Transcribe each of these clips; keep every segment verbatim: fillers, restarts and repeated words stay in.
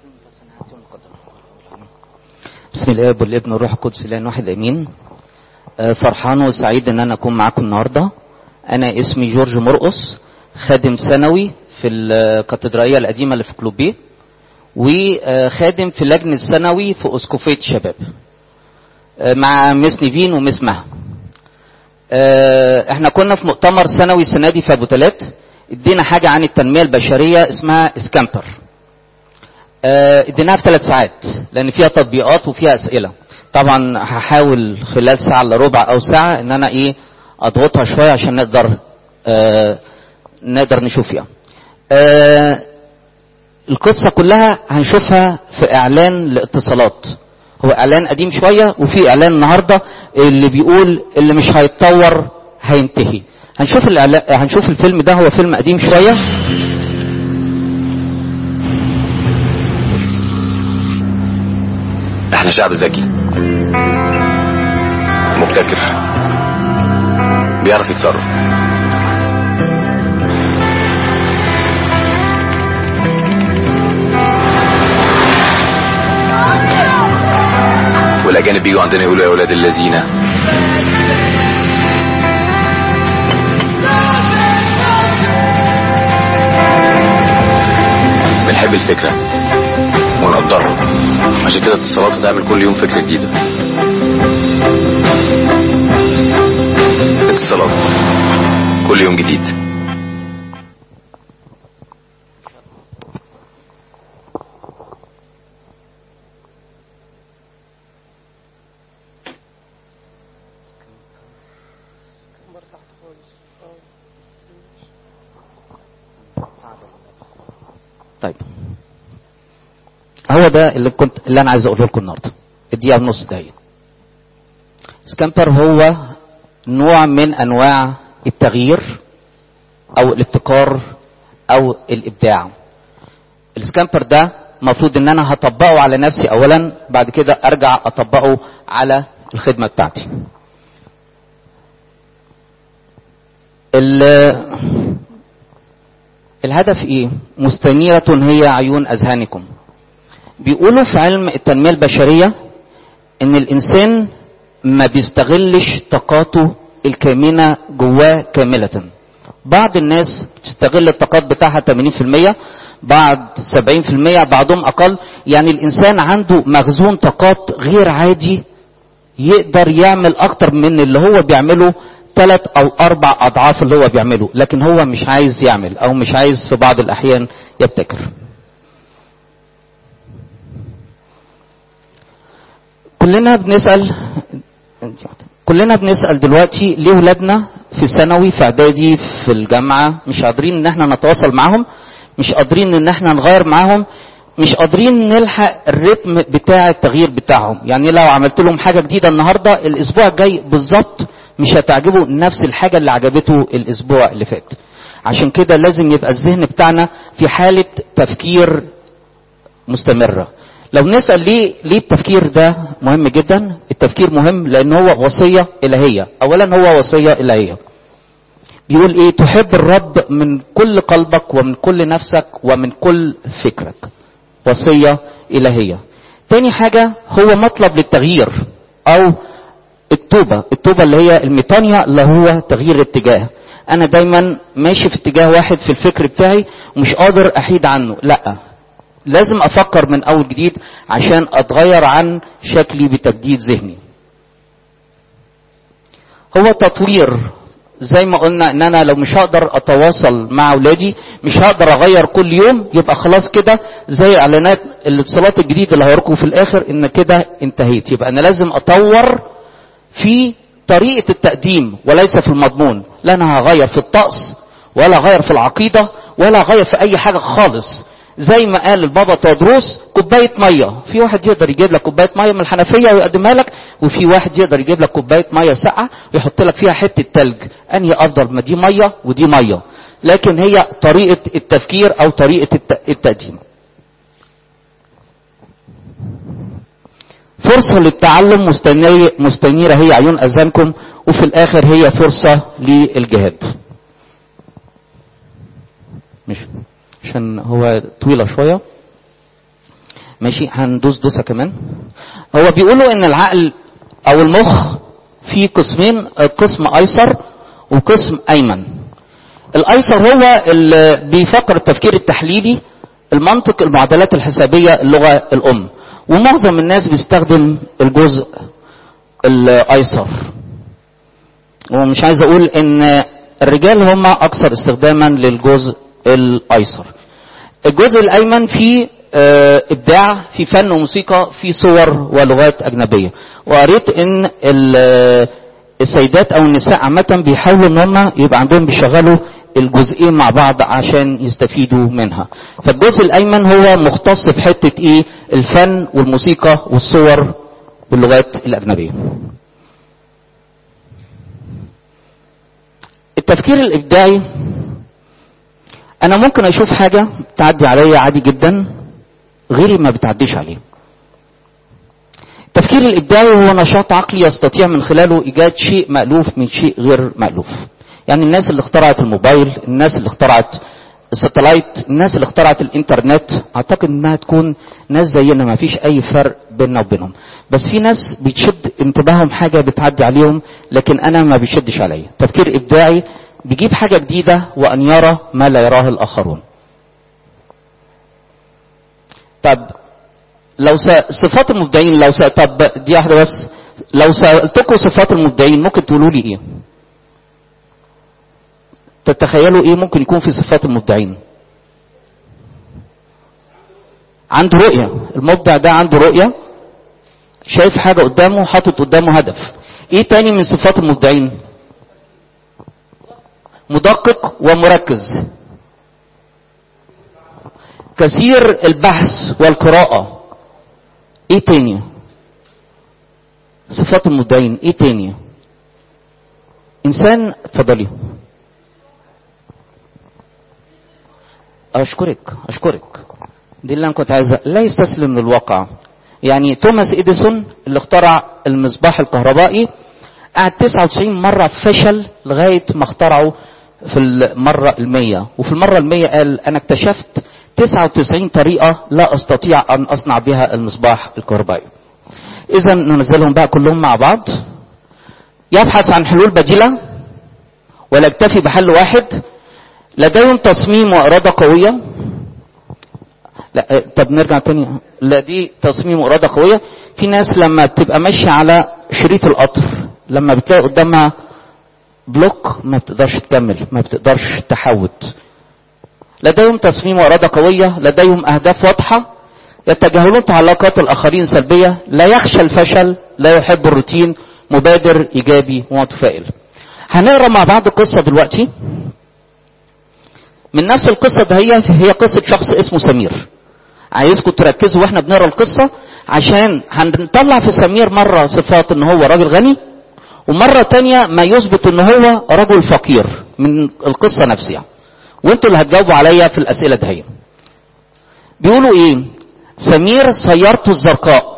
بسم الله والابن والروح القدس الان واحد امين. فرحان وسعيد ان انا اكون معاكم النهارده. انا اسمي جورج مرقص، خادم ثانوي في الكاتدرائيه القديمه اللي في كلوبيه، وخادم في لجنه ثانوي في اسقفيه شباب مع مس نيفين ومس مها. احنا كنا في مؤتمر ثانوي السنه دي في ابو تلات، ادينا حاجه عن التنميه البشريه اسمها سكامبر. اديناها في ثلاث ساعات لان فيها تطبيقات وفيها اسئله. طبعا هحاول خلال ساعه الا ربع او ساعه ان انا ايه اضغطها شويه عشان نقدر آه نقدر نشوف فيها. آه القصه كلها هنشوفها في اعلان لاتصالات، هو اعلان قديم شويه، وفي اعلان النهارده اللي بيقول اللي مش هيتطور هينتهي. هنشوف الاعلان، هنشوف الفيلم ده، هو فيلم قديم شويه. احنا شعب ذكي مبتكر بيعرف يتصرف. والاجانب بيجوا عندنا يقولوا يا اولاد الذين. بنحب الفكره ونقدرها، عشان كده اتصالات هتعمل كل يوم فكرة جديدة. اتصالات كل يوم جديد. طيب هو ده اللي كنت اللي انا عايز اقوله لكم النهارده، الدقيقه ونص دقيقه. سكامبر هو نوع من انواع التغيير او الابتكار او الابداع. السكامبر ده المفروض ان انا هطبقه على نفسي اولا، بعد كده ارجع اطبقه على الخدمه بتاعتي. الهدف ايه؟ مستنيرة هي عيون اذهانكم. بيقولوا في علم التنمية البشرية ان الانسان ما بيستغلش طاقاته الكامنة جواه كاملة. بعض الناس بتستغل الطاقات بتاعها ثمانين في المية، بعض سبعين في المية، بعضهم اقل. يعني الانسان عنده مخزون طاقات غير عادي، يقدر يعمل اكتر من اللي هو بيعمله ثلاث او اربع اضعاف اللي هو بيعمله، لكن هو مش عايز يعمل او مش عايز في بعض الاحيان يبتكر. كلنا بنسأل كلنا بنسأل دلوقتي ليه ولادنا في ثانوي في اعدادي في الجامعة مش قادرين ان احنا نتواصل معهم، مش قادرين ان احنا نغير معهم، مش قادرين نلحق الريتم بتاع التغيير بتاعهم. يعني لو عملت لهم حاجة جديدة النهاردة، الاسبوع الجاي بالظبط مش هتعجبه نفس الحاجة اللي عجبته الاسبوع اللي فات. عشان كده لازم يبقى الذهن بتاعنا في حالة تفكير مستمرة. لو نسأل ليه ليه التفكير ده مهم جدا؟ التفكير مهم لان هو وصية الهية. اولا هو وصية الهية، بيقول ايه؟ تحب الرب من كل قلبك ومن كل نفسك ومن كل فكرك. وصية الهية. تاني حاجة هو مطلب للتغيير او التوبة. التوبة اللي هي الميتانيا، اللي هو تغيير اتجاه. انا دايما ماشي في اتجاه واحد في الفكر بتاعي ومش قادر احيد عنه، لا، لازم افكر من اول جديد عشان اتغير عن شكلي بتجديد ذهني. هو تطوير، زي ما قلنا ان انا لو مش هقدر اتواصل مع اولادي، مش هقدر اغير كل يوم، يبقى خلاص كده زي اعلانات الاتصالات الجديد اللي هوريكم في الاخر ان كده انتهيت. يبقى انا لازم اطور في طريقة التقديم وليس في المضمون. لا انا هغير في الطقس ولا هغير في العقيدة ولا هغير في اي حاجة خالص. زي ما قال البابا تودروس، كوبايه ميه. في واحد يقدر يجيب لك كوبايه ميه من الحنفيه ويقدمها لك، وفي واحد يقدر يجيب لك كوبايه ميه ساقعه ويحط لك فيها حته تلج. انهي افضل؟ ما دي ميه ودي ميه، لكن هي طريقه التفكير او طريقه التقديم. فرصه للتعلم مستنيره هي عيون اذانكم، وفي الاخر هي فرصه للجهاد. مش عشان هو طويلة شوية. ماشي، هندوس دوسه كمان. هو بيقولوا ان العقل او المخ في قسمين، قسم ايسر وقسم ايمن. الايسر هو اللي بيفكر التفكير التحليلي، المنطق، المعادلات الحسابيه، اللغه الام، ومعظم الناس بيستخدم الجزء الايسر. ومش عايز اقول ان الرجال هم اكثر استخداما للجزء الايسر. الجزء الايمن فيه ابداع، في فن وموسيقى، في صور ولغات اجنبيه. وقريت ان السيدات او النساء عامه بيحاولوا ان هم يبقى عندهم بيشغلوا الجزئين مع بعض عشان يستفيدوا منها. فالجزء الايمن هو مختص بحته ايه؟ الفن والموسيقى والصور واللغات الاجنبيه. التفكير الابداعي، انا ممكن اشوف حاجه تعدي عليا عادي جدا غيري ما بتعديش عليه. التفكير الابداعي هو نشاط عقلي يستطيع من خلاله ايجاد شيء مألوف من شيء غير مألوف. يعني الناس اللي اخترعت الموبايل، الناس اللي اخترعت الساتلايت، الناس اللي اخترعت الانترنت، اعتقد انها تكون ناس زينا ما فيش اي فرق بيننا وبينهم. بس في ناس بتشد انتباههم حاجه بتعدي عليهم، لكن انا ما بيشدش عليا. تفكير ابداعي بيجيب حاجه جديده وان يرى ما لا يراه الاخرون. طب لو س... صفات المبدعين، لو س... طب دي واحده بس، لو سالتكم صفات المبدعين ممكن تقولوا لي ايه؟ تتخيلوا ايه ممكن يكون في صفات المبدعين؟ عنده رؤيه. المبدع ده عنده رؤيه، شايف حاجه قدامه، حاطط قدامه هدف. ايه تاني من صفات المبدعين؟ مدقق ومركز، كثير البحث والقراءة. ايه تاني صفات المبدعين؟ ايه تاني؟ انسان. اتفضلي. اشكرك اشكرك دي اللي انا كنت عايزها. لا يستسلم للواقع. يعني توماس اديسون اللي اخترع المصباح الكهربائي قعد تسعة وتسعين مرة فشل لغاية ما اخترعه في المرة المية، وفي المرة المية قال انا اكتشفت تسعة وتسعين طريقة لا استطيع ان اصنع بها المصباح الكهربائي. اذا ننزلهم بقى كلهم مع بعض. يبحث عن حلول بديلة ولا يكتفي بحل واحد. لديهم تصميم وإرادة قوية. لا طب نرجع تاني. لا دي تصميم وإرادة قوية. في ناس لما بتبقى ماشية على شريط القطر لما بتلاقي قدامها بلوك ما بتقدرش تكمل، ما بتقدرش تحوت. لديهم تصميم وإرادة قوية، لديهم أهداف واضحة، يتجاهلون تعليقات الآخرين سلبية، لا يخشى الفشل، لا يحب الروتين، مبادر، إيجابي ومتفائل. هنقرأ مع بعض قصة دلوقتي من نفس القصة ده. هي هي قصة شخص اسمه سمير. عايزكم تركزوا واحنا بنقرأ القصة عشان هنطلع في سمير مرة صفات ان هو راجل غني، ومرة تانية ما يثبت ان هو رجل فقير من القصة نفسها. وانتوا اللي هتجاوبوا عليا في الاسئلة دهية. بيقولوا ايه؟ سمير سيارته الزرقاء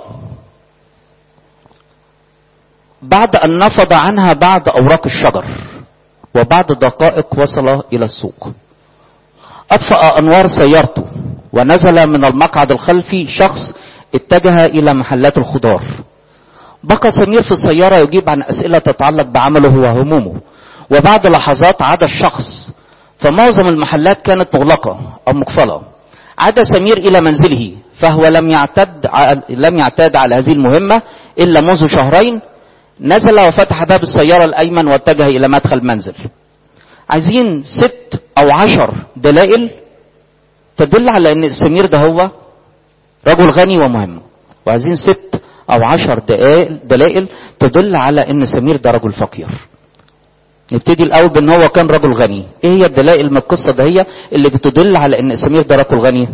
بعد ان نفض عنها بعض اوراق الشجر وبعد دقائق وصل الى السوق. اطفأ انوار سيارته ونزل من المقعد الخلفي شخص اتجه الى محلات الخضار. بقى سمير في السيارة يجيب عن اسئلة تتعلق بعمله وهمومه. وبعد لحظات عاد الشخص، فمعظم المحلات كانت مغلقة او مقفلة. عاد سمير الى منزله، فهو لم يعتد لم يعتاد على هذه المهمة الا منذ شهرين. نزل وفتح باب السيارة الايمن واتجه الى مدخل المنزل. عايزين ست او عشر دلائل تدل على ان سمير ده هو رجل غني ومهم، وعايزين ست او عشر دلائل تدل على ان سمير ده رجل فقير. نبتدي الاول بان هو كان رجل غني. ايه هي الدلائل من القصه ده هي اللي بتدل على ان سمير ده رجل غني؟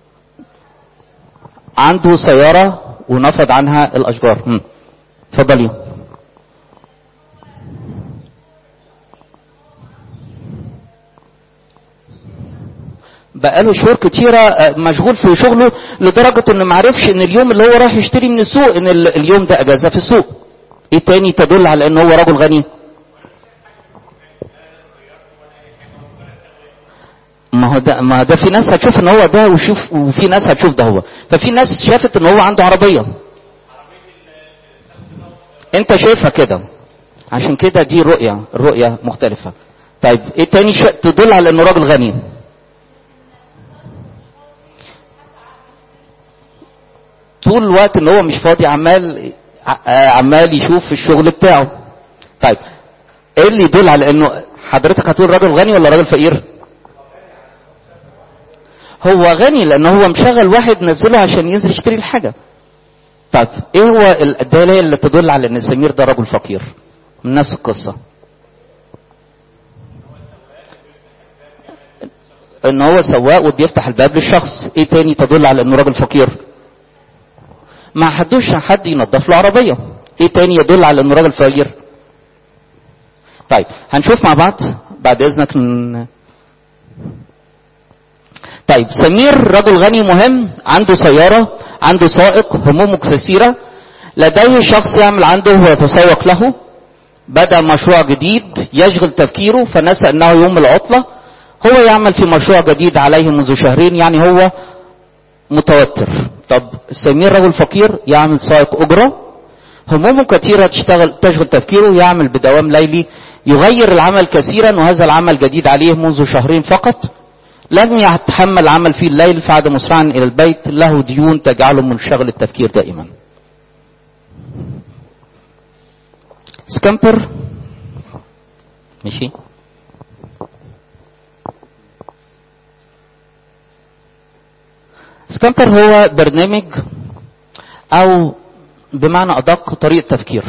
عنده سياره ونفض عنها الاشجار. اتفضلي. بقاله شهور كتيرة مشغول في شغله لدرجة انه معرفش ان اليوم اللي هو راح يشتري من السوق ان اليوم ده اجازة في السوق. ايه تاني تدل على ان هو رجل غني؟ ما ما هو ده ما ده في ناس هتشوف ان هو ده وشوف وفي ناس هتشوف ده هو. ففي ناس شافت ان هو عنده عربيه، انت شايفها كده، عشان كده دي رؤيه الرؤيه مختلفه. طيب ايه تاني تدل على انه راجل غني؟ طول الوقت ان هو مش فاضي، عمال عمال يشوف في الشغل بتاعه. طيب ايه اللي يدل على انه حضرتك هتقول راجل غني ولا راجل فقير؟ هو غني لان هو مشغل واحد نزله عشان ينزل يشتري الحاجه. طيب ايه هو الدلاله اللي تدل على ان سمير ده رجل فقير؟ من نفس القصه، ان هو سواق وبيفتح الباب للشخص. ايه تاني تدل على انه راجل فقير؟ ما حدوش حد ينظف له عربيه. ايه تاني يدل على انه راجل فقير؟ طيب هنشوف مع بعض بعد اذنك. طيب سمير رجل غني مهم، عنده سياره، عنده سائق، همومه كثيره، لديه شخص يعمل عنده ويتسوق له، بدأ مشروع جديد يشغل تفكيره فنسى انه يوم العطله. هو يعمل في مشروع جديد عليه منذ شهرين، يعني هو متوتر. طب سمير رجل فقير، يعمل سائق اجره، همومه كثيره تشتغل تشغل تفكيره، يعمل بدوام ليلي، يغير العمل كثيرا وهذا العمل جديد عليه منذ شهرين فقط، لم يتحمل العمل في الليل فعاد مسرعا الى البيت، له ديون تجعله منشغل التفكير دائما. سكامبر ماشي. سكامبر هو برنامج او بمعنى ادق طريقه تفكير،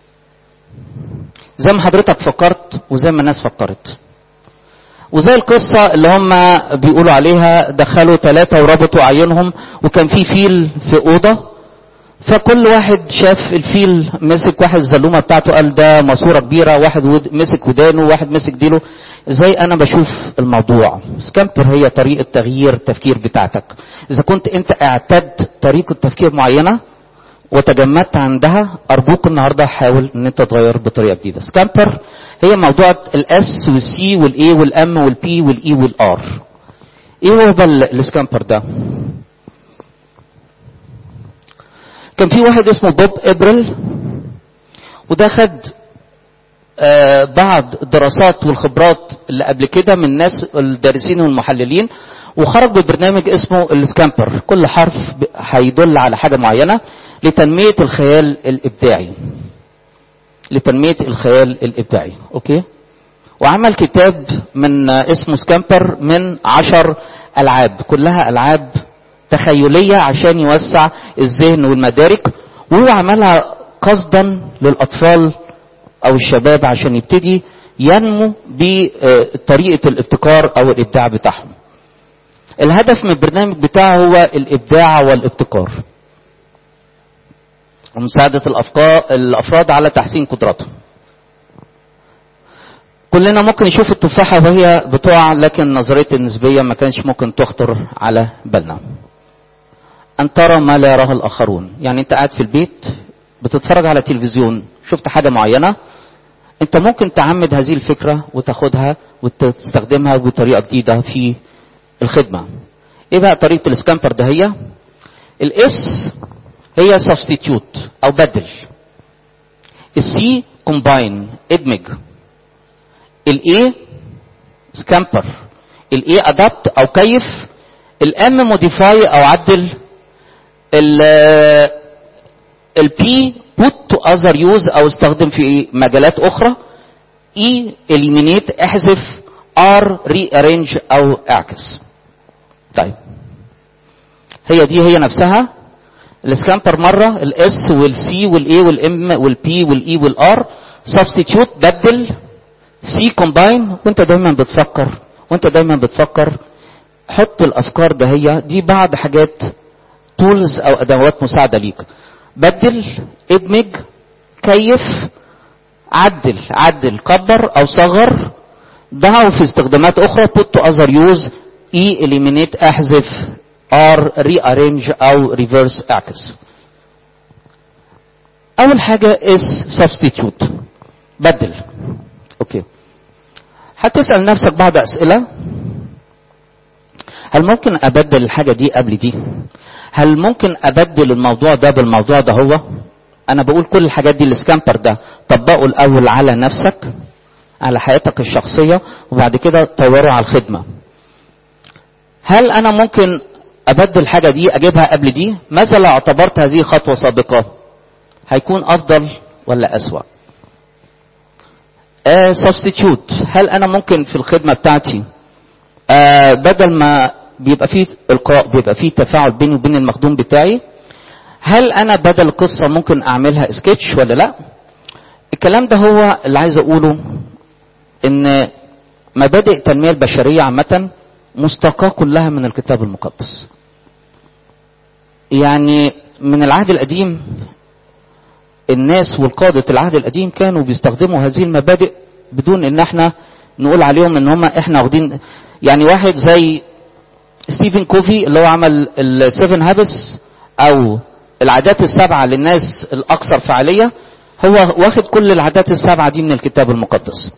زي ما حضرتك فكرت وزي ما الناس فكرت، وزي القصة اللي هم بيقولوا عليها دخلوا ثلاثة وربطوا عينهم وكان في فيل في أوضة، فكل واحد شاف الفيل مسك واحد الزلومة بتاعته قال ده ماسورة كبيرة، واحد ود مسك ودانه، واحد مسك ديله. زي أنا بشوف الموضوع. سكامبر هي طريقة تغيير التفكير بتاعتك. إذا كنت أنت اعتدت طريقة تفكير معينة وتجمدت عندها، أرجوك النهاردة حاول أن أنت تغير بطريقة جديدة. سكامبر هي موضوع الاس والسي والاي والام والبي والاي والار. ايه هو بقى السكامبر ده؟ كان في واحد اسمه بوب ابريل، وده خد آه بعض الدراسات والخبرات اللي قبل كده من الناس الدارسين والمحللين، وخرج ببرنامج اسمه السكامبر. كل حرف هيدل على حاجة معينة لتنمية الخيال الابداعي لتنمية الخيال الابداعي. اوكي. وعمل كتاب من اسمه سكامبر من عشر العاب، كلها العاب تخيلية عشان يوسع الذهن والمدارك، وهو عملها قصدا للاطفال او الشباب عشان يبتدي ينمو بطريقة الابتكار او الابداع بتاعهم. الهدف من البرنامج بتاعه هو الابداع والابتكار ومساعدة الافراد على تحسين قدراتهم. كلنا ممكن نشوف التفاحة وهي بتقع، لكن نظرية النسبية ما كانش ممكن تخطر على بالنا. أن ترى ما لا يراه الآخرون، يعني أنت قاعد في البيت بتتفرج على تلفزيون، شفت حاجة معينة، أنت ممكن تعمد هذه الفكرة وتاخدها وتستخدمها بطريقة جديدة في الخدمة. إيه بقى طريقة السكامبر ده؟ هي الإس هي substitute أو بدل، السي combine ادمج، الاي سكامبر، الاي ادابت او كيف، الام موديفاي او عدل، البي put to other use او استخدم في مجالات اخرى، اي eliminate احذف، ار rearrange او اعكس. طيب هي دي هي نفسها السكامبر مرة، الاس والسي والاي والام والبي والاي والار. substitute بدل، سي كومباين، وانت دايما بتفكر وانت دايما بتفكر حط الافكار ده هي دي بعض حاجات تولز او ادوات مساعده ليك. بدل، ادمج، كيف، عدل عدل كبر او صغر، ضعه في استخدامات اخرى put to other use، اي eliminate احذف، ار rearrange او reverse اعكس. اول حاجه is substitute بدل. اوكي. هتسأل نفسك بعض أسئلة. هل ممكن ابدل الحاجة دي قبل دي؟ هل ممكن ابدل الموضوع ده بالموضوع ده؟ هو انا بقول كل الحاجات دي السكامبر ده طبقه الاول على نفسك، على حياتك الشخصية، وبعد كده طوره على الخدمة. هل انا ممكن ابدل الحاجة دي اجيبها قبل دي؟ ماذا لو اعتبرت هذه خطوة سابقة؟ هيكون افضل ولا اسوأ؟ آه substitute. هل انا ممكن في الخدمة بتاعتي آه بدل ما بيبقى فيه القاء بيبقى فيه تفاعل بيني وبين المخدوم بتاعي، هل انا بدل القصة ممكن اعملها سكتش ولا لا؟ الكلام ده هو اللي عايز اقوله، ان مبادئ التنمية البشرية عامة مستقاة كلها من الكتاب المقدس. يعني من العهد القديم الناس والقادة العهد القديم كانوا بيستخدموا هذه المبادئ بدون ان احنا نقول عليهم ان هم احنا واخدين. يعني واحد زي ستيفن كوفي اللي هو عمل السيفن هابتس او العادات السبعة للناس الاكثر فعالية، هو واخد كل العادات السبعة دي من الكتاب المقدس.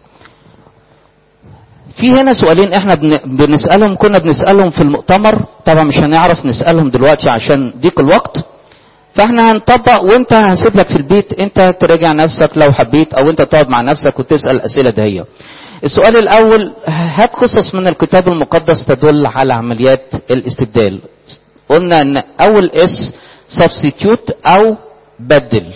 في هنا سؤالين احنا بنسألهم، كنا بنسألهم في المؤتمر، طبعا مش هنعرف نسألهم دلوقتي عشان ضيق الوقت، فاحنا هنطبق وانت هسيب لك في البيت انت تراجع نفسك لو حبيت، او انت تقعد مع نفسك وتسأل الاسئلة دهية. السؤال الاول، هات قصص من الكتاب المقدس تدل على عمليات الاستبدال. قلنا ان اول اس substitute او بدل.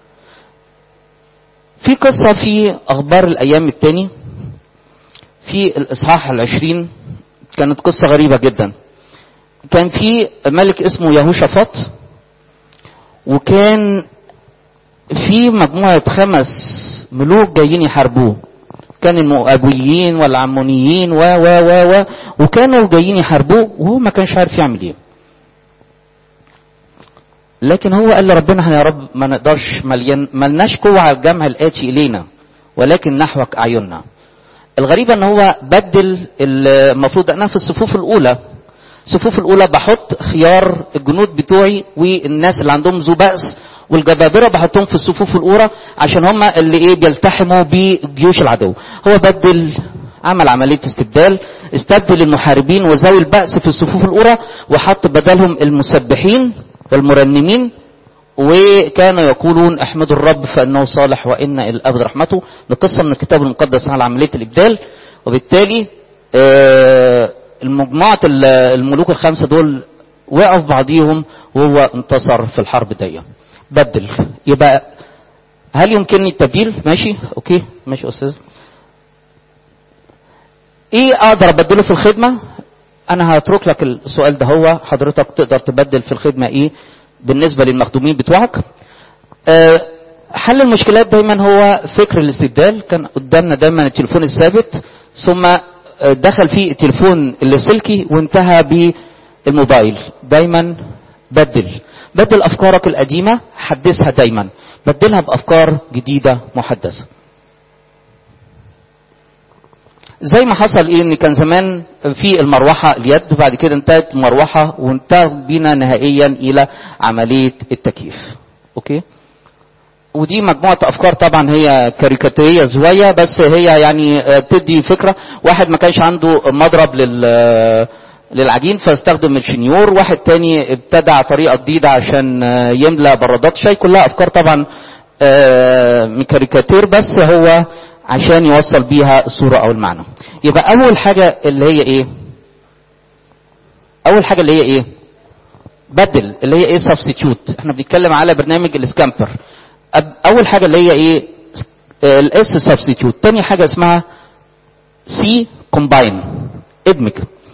في قصة في اخبار الايام التاني في الاصحاح العشرين، كانت قصة غريبة جدا. كان في ملك اسمه يهوشافاط، وكان في مجموعة خمس ملوك جايين يحاربوه، كان المؤابيين والعمونيين و و و و وكانوا جايين يحاربوه، وهو ما كانش عارف يعمل ايه. لكن هو قال لربنا يا رب ما نقدرش، مليان ملناش قوة على الجمع الآتي إلينا، ولكن نحوك أعيننا. الغريبة ان هو بدل. المفروض انا في الصفوف الاولى الصفوف الاولى بحط خيار الجنود بتوعي والناس اللي عندهم ذو بأس والجبابرة بحطهم في الصفوف الاولى عشان هم اللي ايه بيلتحموا بجيوش العدو. هو بدل، عمل عملية استبدال، استبدل المحاربين وذوي البأس في الصفوف الاولى وحط بدلهم المسبحين والمرنمين، وكانوا يقولون احمدوا الرب فانه صالح وان الى الابد رحمته. دي قصه من الكتاب المقدس على عمليه الابدال. وبالتالي المجموعه الملوك الخمسه دول وقعوا في بعضيهم وهو انتصر في الحرب دي. بدل. يبقى هل يمكنني التبديل؟ ماشي اوكي ماشي استاذ. ايه اقدر ابدله في الخدمه؟ انا هترك لك السؤال ده، هو حضرتك تقدر تبدل في الخدمه ايه بالنسبة للمخدومين بتوعك؟ أه حل المشكلات دايما هو فكر الاستبدال. كان قدامنا دايما التليفون الثابت، ثم دخل فيه التليفون اللاسلكي وانتهى بالموبايل. دايما بدل بدل افكارك القديمة، حدثها دايما، بدلها بافكار جديدة محدثة. زي ما حصل ايه ان كان زمان في المروحة اليد، وبعد كده انتهت المروحة وانتهت بينا نهائيا الى عملية التكييف. اوكي، ودي مجموعة افكار طبعا هي كاريكاتيرية زوايا، بس هي يعني تدي فكرة. واحد ما كانش عنده مضرب لل للعجين فاستخدم الشنيور، واحد تاني ابتدع طريقة جديدة عشان يملى برادات شاي. كلها افكار طبعا من كاريكاتير، بس هو عشان يوصل بيها الصورة او المعنى. يبقى اول حاجة اللي هي ايه؟ اول حاجة اللي هي ايه؟ بدل، اللي هي ايه؟ سبستيتيوت. احنا بنتكلم على برنامج السكامبر. اول حاجة اللي هي ايه؟ الاس سبستيتيوت. تاني حاجة اسمها سي كومباين، ادمج.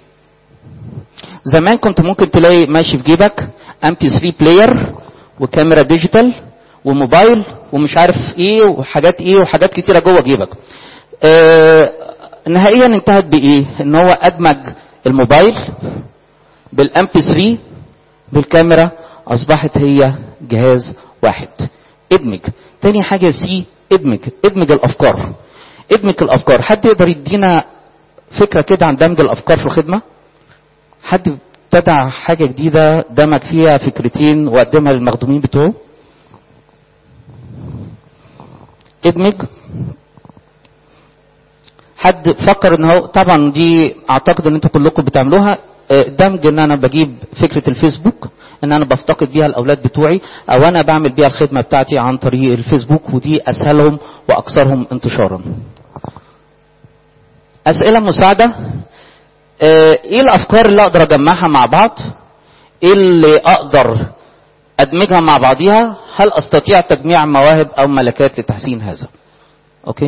زمان كنت ممكن تلاقي ماشي في جيبك ام بي ثري بلاير وكاميرا ديجيتال وموبايل ومش عارف ايه وحاجات ايه وحاجات كتيرة جوه جيبك. اه نهائيا انتهت بايه؟ ان هو ادمج الموبايل بالام بي ثري بالكاميرا، اصبحت هي جهاز واحد. ادمج. تاني حاجة سي ادمج، ادمج الافكار. ادمج الافكار. حد يقدر يدينا فكرة كده عن دمج الافكار في الخدمة؟ حد ابتدع حاجة جديدة دمج فيها فكرتين وقدمها للمخدومين بتوعه؟ ادمج. حد فكر ان هو، طبعا دي اعتقد ان انتوا كلكم بتعملوها، دمج ان انا بجيب فكرة الفيسبوك ان انا بفتقد بيها الاولاد بتوعي او انا بعمل بيها الخدمة بتاعتي عن طريق الفيسبوك، ودي اسهلهم واكثرهم انتشارا. اسئلة مساعدة. ايه الافكار اللي اقدر اجمعها مع بعض؟ ايه اللي اقدر ادمجها مع بعضيها؟ هل استطيع تجميع مواهب او ملكات لتحسين هذا؟ اوكي.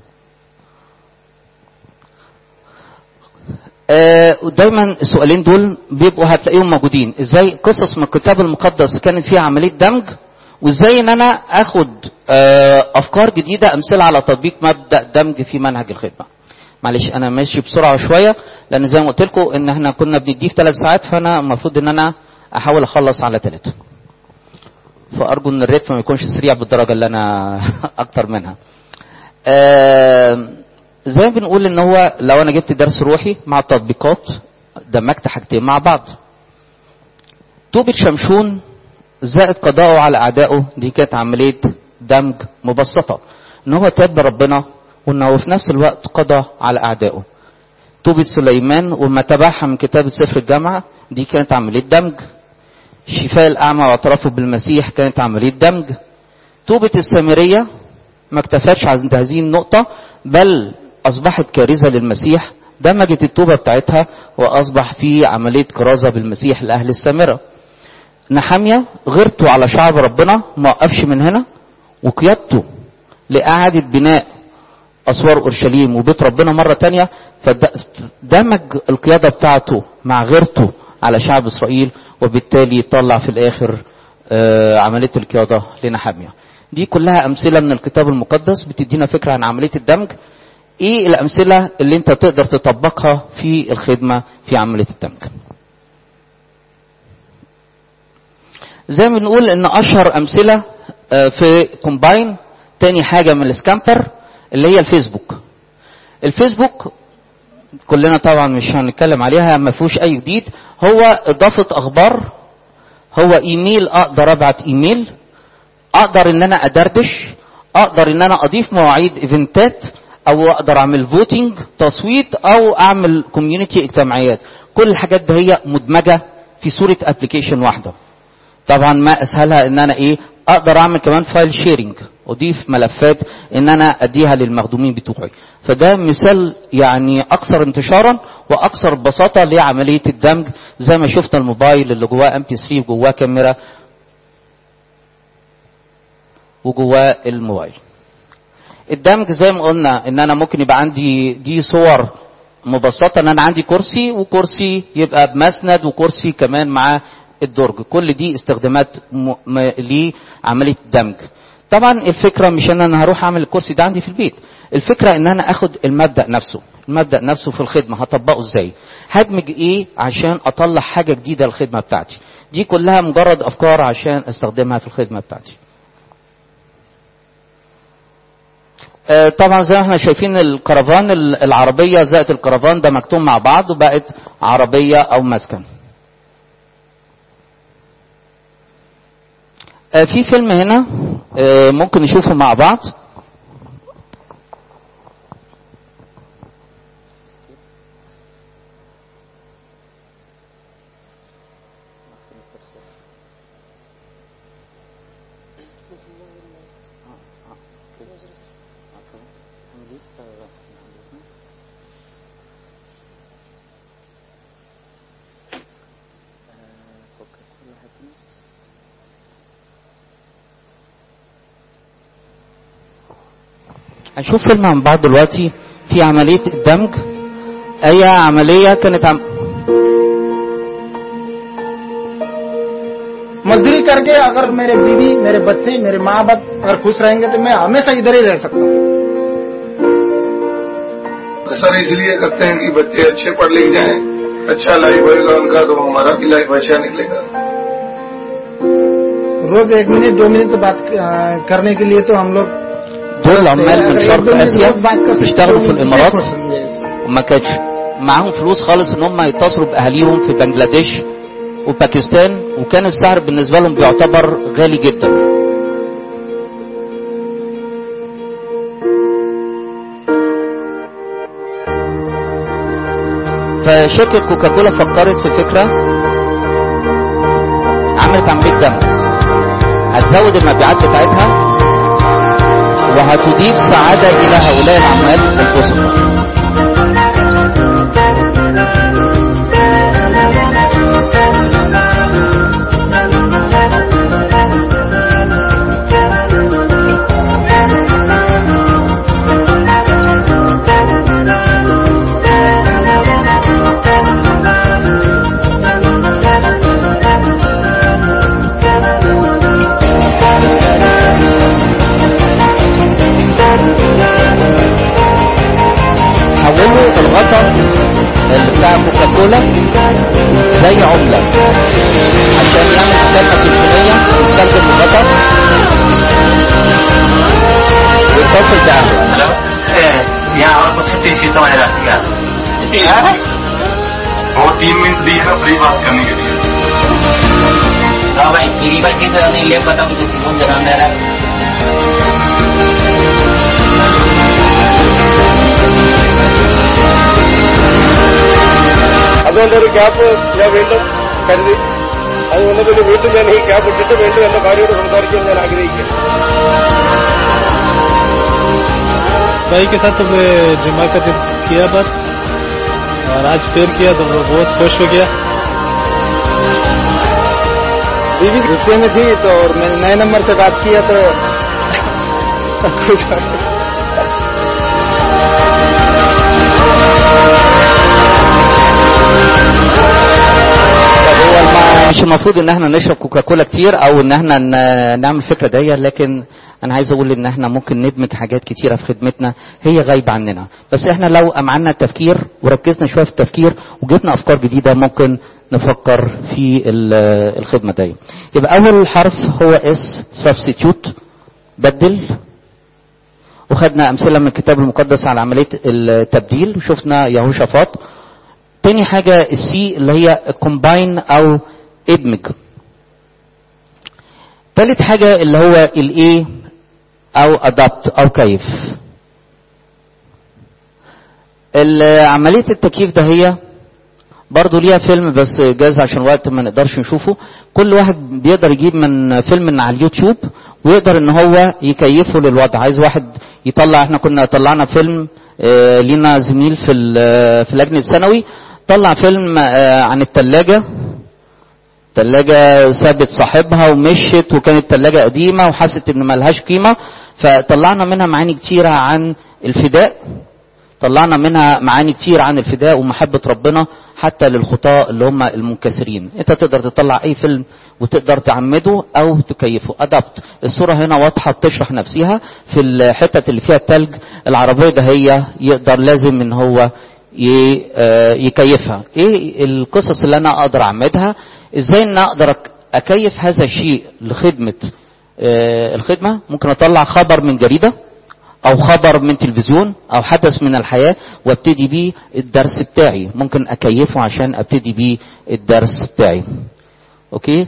آه ودايما السؤالين دول بيبقوا هتلاقيهم موجودين. ازاي قصص من الكتاب المقدس كانت فيها عملية دمج، وازاي ان انا اخد آه افكار جديدة امثلة على تطبيق مبدأ دمج في منهج الخدمة. معلش انا ماشي بسرعة شوية لان زي ما قلت لكم ان احنا كنا بنديه في ثلاث ساعات، فانا المفروض ان انا احاول اخلص على ثلاثة، فارجو ان الريتم ما يكونش سريع بالدرجة اللي انا اكتر منها. آه زي ما بنقول ان هو لو انا جبت درس روحي مع التطبيقات دمجت حاجتين مع بعض. توبة شمشون زائد قضاءه على اعدائه، دي كانت عملية دمج مبسطة، ان هو تاب ربنا وان هو في نفس الوقت قضى على اعدائه. توبة سليمان وما تبعها من كتابة سفر الجامعة، دي كانت عملية دمج. شفاء الاعمى واعترافه بالمسيح كانت عملية دمج. توبة السامرية ما اكتفتش عند هذه النقطة، بل اصبحت كارثة للمسيح، دمجت التوبة بتاعتها واصبح في عملية كرازة بالمسيح لاهل السامرة. نحمية غيرته على شعب ربنا ما وقفش من هنا، وقيادته لاعادة بناء اسوار اورشليم وبيت ربنا مرة تانية، فدمج القيادة بتاعته مع غيرته على شعب اسرائيل، وبالتالي طلع في الاخر عملية القيادة لنحمية. دي كلها امثلة من الكتاب المقدس بتدينا فكرة عن عملية الدمج. ايه الامثلة اللي انت تقدر تطبقها في الخدمة في عملية الدمج؟ زي ما بنقول ان اشهر امثلة في كومباين، تاني حاجة من السكامبر اللي هي الفيسبوك. الفيسبوك كلنا طبعا مش هنتكلم عليها، ما فيهوش اي جديد، هو اضافة اخبار، هو ايميل، اقدر ابعت ايميل، اقدر ان انا ادردش، اقدر ان انا اضيف مواعيد ايفنتات، او اقدر اعمل فوتينج تصويت، او اعمل كوميونتي اجتماعيات. كل الحاجات دي هي مدمجة في صورة ابليكيشن واحدة. طبعا ما اسهلها ان انا ايه، اقدر اعمل كمان فايل شيرنج، اضيف ملفات ان انا اديها للمخدومين بتوعي. فده مثال يعني اكثر انتشارا واكثر بساطة لعملية الدمج. زي ما شفنا الموبايل اللي جواه ام بي ثري وجواه كاميرا وجواه الموبايل. الدمج زي ما قلنا ان انا ممكن يبقى عندي دي صور مبسطة، ان انا عندي كرسي وكرسي يبقى بمسند وكرسي كمان مع الدرج. كل دي استخدامات م... م... لعملية الدمج. طبعا الفكرة مش ان انا هروح اعمل الكرسي ده عندي في البيت، الفكرة ان انا اخد المبدأ نفسه، المبدأ نفسه في الخدمة هطبقه ازاي، هدمج ايه عشان اطلع حاجة جديدة للخدمة بتاعتي. دي كلها مجرد افكار عشان استخدمها في الخدمة بتاعتي. طبعا زي ما احنا شايفين الكرفان العربية زائد الكرفان ده مكتوب مع بعض وبقت عربية او مسكن. في فيلم هنا ممكن نشوفه مع بعض. هنشوف فيلم عن بعض دلوقتي في عملية الدمج. اي عملية كانت عم... मजदूरी करके अगर मेरे बीवी, मेरे बच्चे, मेरे माँ बाप अगर खुश रहेंगे तो मैं हमेशा इधर ही रह सकता हूँ। सर इसलिए करते हैं कि बच्चे अच्छे पढ़ लिख जाएं, अच्छा लाइफ होगा उनका, तो हमारा भी लाइफ अच्छा निकलेगा। रोज एक मिनट दो मिनट बात करने के लिए तो हम लोग دول العمال من شرق اسيا بيشتغلوا في الامارات وما كانش معاهم فلوس خالص ان هم يتصلوا باهاليهم في بنجلاديش وباكستان، وكان السعر بالنسبه لهم بيعتبر غالي جدا. فشركة كوكاكولا فكرت في فكرة، عملت عملية دمج، هتزود المبيعات بتاعتها وهتضيف سعادة إلى هؤلاء العمال البسطاء. حولوا الغطا اللي بتاع كوكاكولا زي عملة عشان يعمل مكالمة تليفونية، يستخدم الغطا ويتصل بأهله. हेलो, यहाँ और कुछ छुट्टी सी समझ रहा है क्या? वो तीन मिनट दी है फ्री बात करने के लिए। हाँ भाई, मेरी बात की तरह नहीं ले पाता मुझे फोन जरा मेरा। അതുകൊണ്ടൊരു ഗ്യാപ്പ് ഞാൻ വീണ്ടും കരുതി. അതുകൊണ്ട് പിന്നെ വീണ്ടും ഞാൻ ഈ ഗ്യാപ്പ് ഇട്ടിട്ട് വീണ്ടും എന്റെ ഭാര്യയോട് സംസാരിക്കാൻ ഞാൻ ആഗ്രഹിക്കുന്നു. भाई के साथ तो मैं जुम्मा का दिन किया बात और आज फिर किया तो वो बहुत खुश हो गया. बीवी गुस्से में थी तो और मैंने नए नंबर से बात किया तो कुछ مش المفروض ان احنا نشرب كوكاكولا كتير او ان احنا نعمل فكرة دي، لكن انا عايز اقول ان احنا ممكن ندمج حاجات كتيرة في خدمتنا هي غايبة عننا، بس احنا لو امعنا التفكير وركزنا شوية في التفكير وجبنا افكار جديدة ممكن نفكر في الخدمة دي. يبقى اول حرف هو اس substitute، بدل، وخدنا امثلة من الكتاب المقدس على عملية التبديل وشفنا يهوشافاط. تاني حاجة السي اللي هي combine او ادمج. تالت حاجة اللي هو الايه او adapt او كيف. عملية التكييف ده هي برضو ليها فيلم بس جاز عشان وقت ما نقدرش نشوفه. كل واحد بيقدر يجيب من فيلم من على اليوتيوب ويقدر ان هو يكيفه للوضع. عايز واحد يطلع، احنا كنا طلعنا فيلم اه لينا زميل في في لجنة ثانوي طلع فيلم اه عن التلاجة. تلاجة سابت صاحبها ومشت وكانت تلاجة قديمة وحست ان ملهاش قيمة، فطلعنا منها معاني كتيرة عن الفداء، طلعنا منها معاني كتير عن الفداء ومحبة ربنا حتى للخطاة اللي هم المنكسرين. انت تقدر تطلع اي فيلم وتقدر تعمده او تكيفه. ادابت، الصورة هنا واضحة بتشرح نفسها. في الحتة اللي فيها التلج العربية ده هي يقدر لازم ان هو يكيفها. ايه القصص اللي انا اقدر اعمدها؟ ازاي ان اقدر اكيف هذا الشيء لخدمة الخدمة؟ ممكن اطلع خبر من جريدة او خبر من تلفزيون او حدث من الحياة وابتدي بيه الدرس بتاعي، ممكن اكيفه عشان ابتدي بيه الدرس بتاعي. اوكي.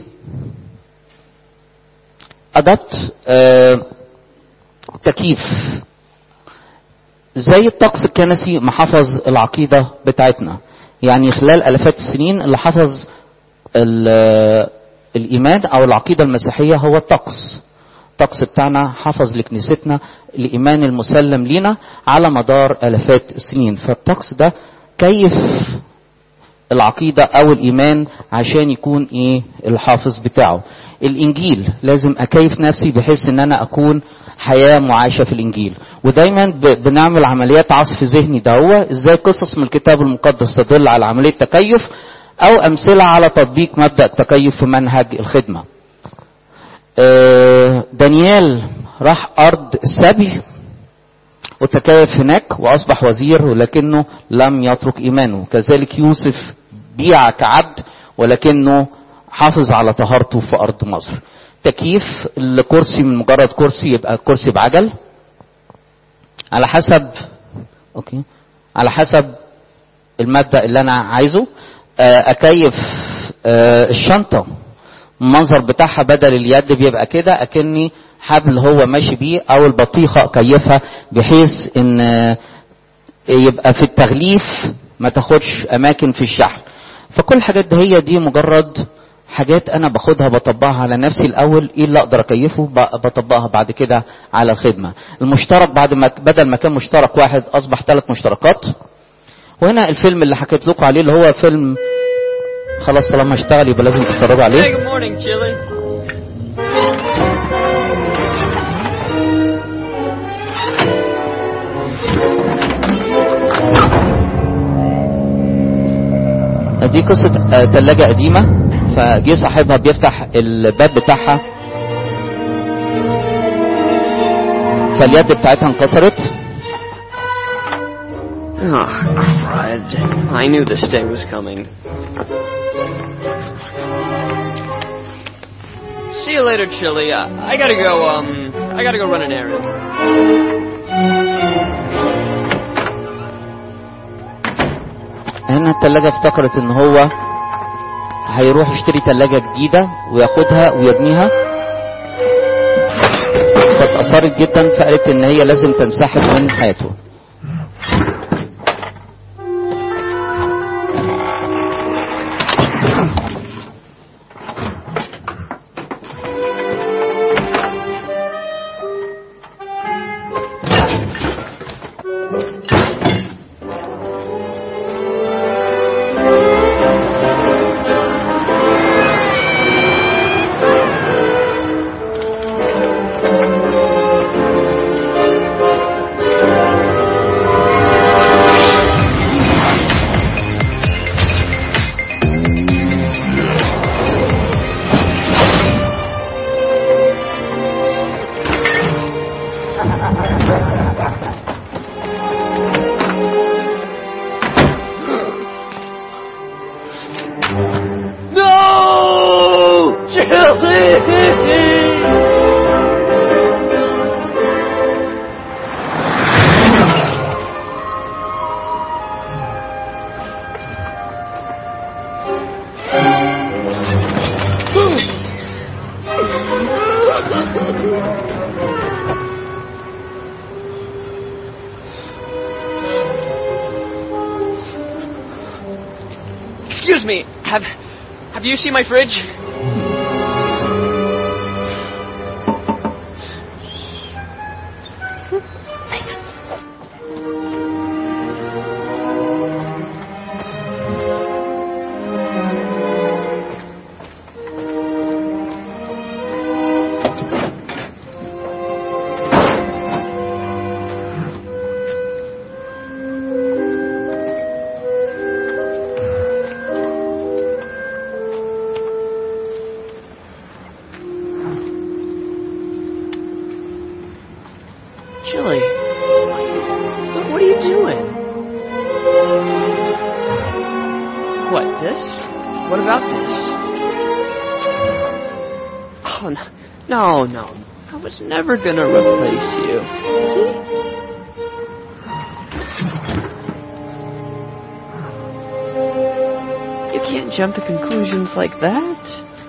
ادابت آه تكييف زي الطقس الكنسي ما حفظ العقيدة بتاعتنا. يعني خلال الافات السنين اللي حفظ الايمان او العقيدة المسيحية هو الطقس. الطقس بتاعنا حفظ لكنيستنا الإيمان المسلم لنا على مدار آلافات السنين. فالطقس ده كيف العقيدة أو الإيمان عشان يكون إيه الحافظ بتاعه. الإنجيل لازم أكيف نفسي بحيث إن أنا أكون حياة معاشة في الإنجيل. ودايما بنعمل عمليات عصف ذهني ده هو إزاي قصص من الكتاب المقدس تدل على عملية تكيف أو أمثلة على تطبيق مبدأ التكيف في منهج الخدمة. دانيال راح أرض السبي وتكيف هناك وأصبح وزير ولكنه لم يترك إيمانه. كذلك يوسف بيع كعبد ولكنه حافظ على طهارته في أرض مصر. تكييف الكرسي من مجرد كرسي يبقى كرسي بعجل على حسب أوكي على حسب المبدأ اللي أنا عايزه. أكيف الشنطة المنظر بتاعها بدل اليد بيبقى كده اكني حبل هو ماشي بيه، او البطيخه اكيفها بحيث ان يبقى في التغليف ما تاخدش اماكن في الشحن. فكل الحاجات دي هي دي مجرد حاجات انا باخدها بطبقها على نفسي الاول، ايه اللي اقدر اكيفه بطبقها بعد كده على الخدمه. المشترك بعد ما بدل ما كان مشترك واحد اصبح ثلاث مشتركات. وهنا الفيلم اللي حكيت لكم عليه اللي هو فيلم خلاص طالما اشتغل يبقى لازم تتفرجوا عليه. Hey, good morning, Chili. دي قصة ثلاجة قديمة، فجه صاحبها بيفتح الباب بتاعها فاليد بتاعتها انكسرت. Oh, Fred. I knew this day was coming. See you later, Chili. Uh, I gotta go, um, I gotta go run an errand. هنا التلاجة افتكرت ان هو هيروح يشتري تلاجة جديدة وياخدها ويبنيها، فاتأثرت جدا فقالت ان هي لازم تنسحب من حياته. Excuse me, have have you seen my fridge? Thanks. Chili, what, what are you doing? What, this? What about this? Oh, no, no, no. I was never gonna replace you. See? You can't jump to conclusions like that.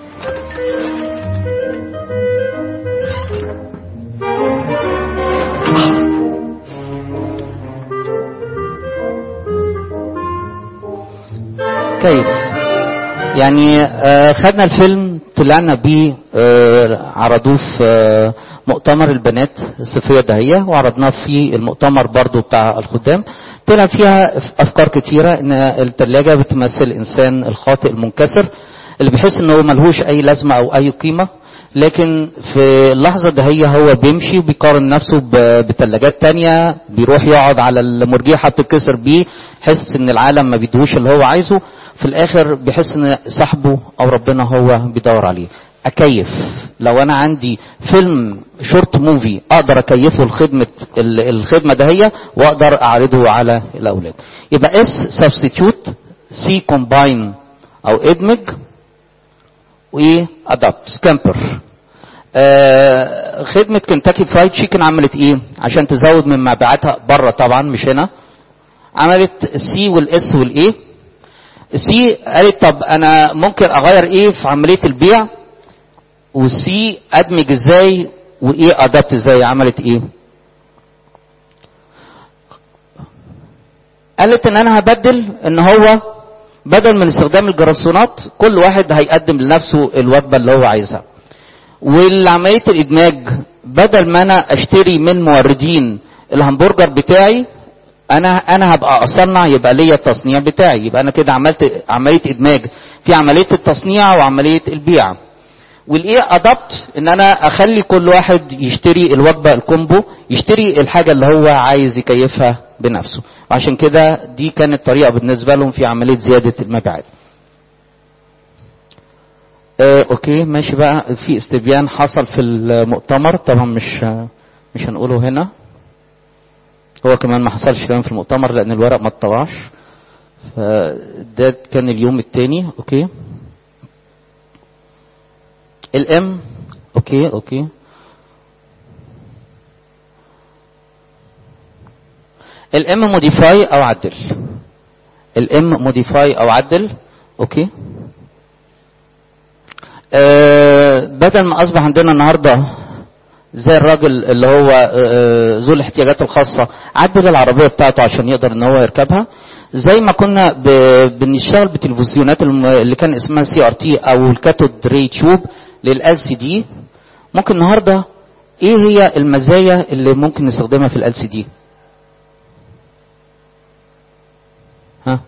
كيف يعني آه خدنا الفيلم طلعنا بيه آه عرضوه في آه مؤتمر البنات الصيفية دهية، وعرضناه في المؤتمر برضو بتاع الخدام. طلع فيها افكار كتيرة ان الثلاجة بتمثل الانسان الخاطئ المنكسر اللي بيحس انه ملهوش اي لازمة او اي قيمة، لكن في اللحظة دهية هو بيمشي وبيقارن نفسه بثلاجات تانية، بيروح يقعد على المرجيحة بتتكسر بيه، حس ان العالم ما بيدهوش اللي هو عايزه، في الاخر بيحس ان صاحبه او ربنا هو بيدور عليه. اكيف لو انا عندي فيلم شورت موفي اقدر اكيفه الخدمة الخدمة دهية واقدر اعرضه على الاولاد. يبقى اس سبستيتيوت، سي كومباين او ادمج، وايه ادابت سكامبر. آه خدمة كنتاكي فرايد تشيكن عملت ايه عشان تزود من مبيعاتها بره؟ طبعا مش هنا. عملت السي والاس والايه. السي قالت طب انا ممكن اغير ايه في عملية البيع، والسي ادمج ازاي، وايه ادابت ازاي. عملت ايه؟ قالت ان انا هبدل، ان هو بدل من استخدام الجرسونات كل واحد هيقدم لنفسه الوجبة اللي هو عايزها. والعملية الادماج بدل ما انا اشتري من موردين الهمبرجر بتاعي، انا انا هبقى اصنع، يبقى ليا التصنيع بتاعي، يبقى انا كده عملت عملية ادماج في عملية التصنيع وعملية البيع. والايه ادابت، ان انا اخلي كل واحد يشتري الوجبة الكومبو، يشتري الحاجة اللي هو عايز يكيفها بنفسه. وعشان كده دي كانت طريقة بالنسبة لهم في عملية زيادة المبيعات. اه اوكي ماشي بقى. في استبيان حصل في المؤتمر، طبعا مش مش هنقوله هنا، هو كمان ما حصلش كمان في المؤتمر لان الورق ما اتطبعش. فده كان اليوم الثاني. اوكي الام اوكي اوكي الام موديفاي او عدل، الام موديفاي او عدل. اوكي آه بدل ما اصبح عندنا النهارده زي الراجل اللي هو آه ذو الاحتياجات الخاصه عدل العربيه بتاعته عشان يقدر ان هو يركبها، زي ما كنا بنشتغل بتلفزيونات اللي كان اسمها سي ار تي او الكاثود ري تيوب للال سي دي. ممكن النهارده ايه هي المزايا اللي ممكن نستخدمها في الال سي دي؟ ها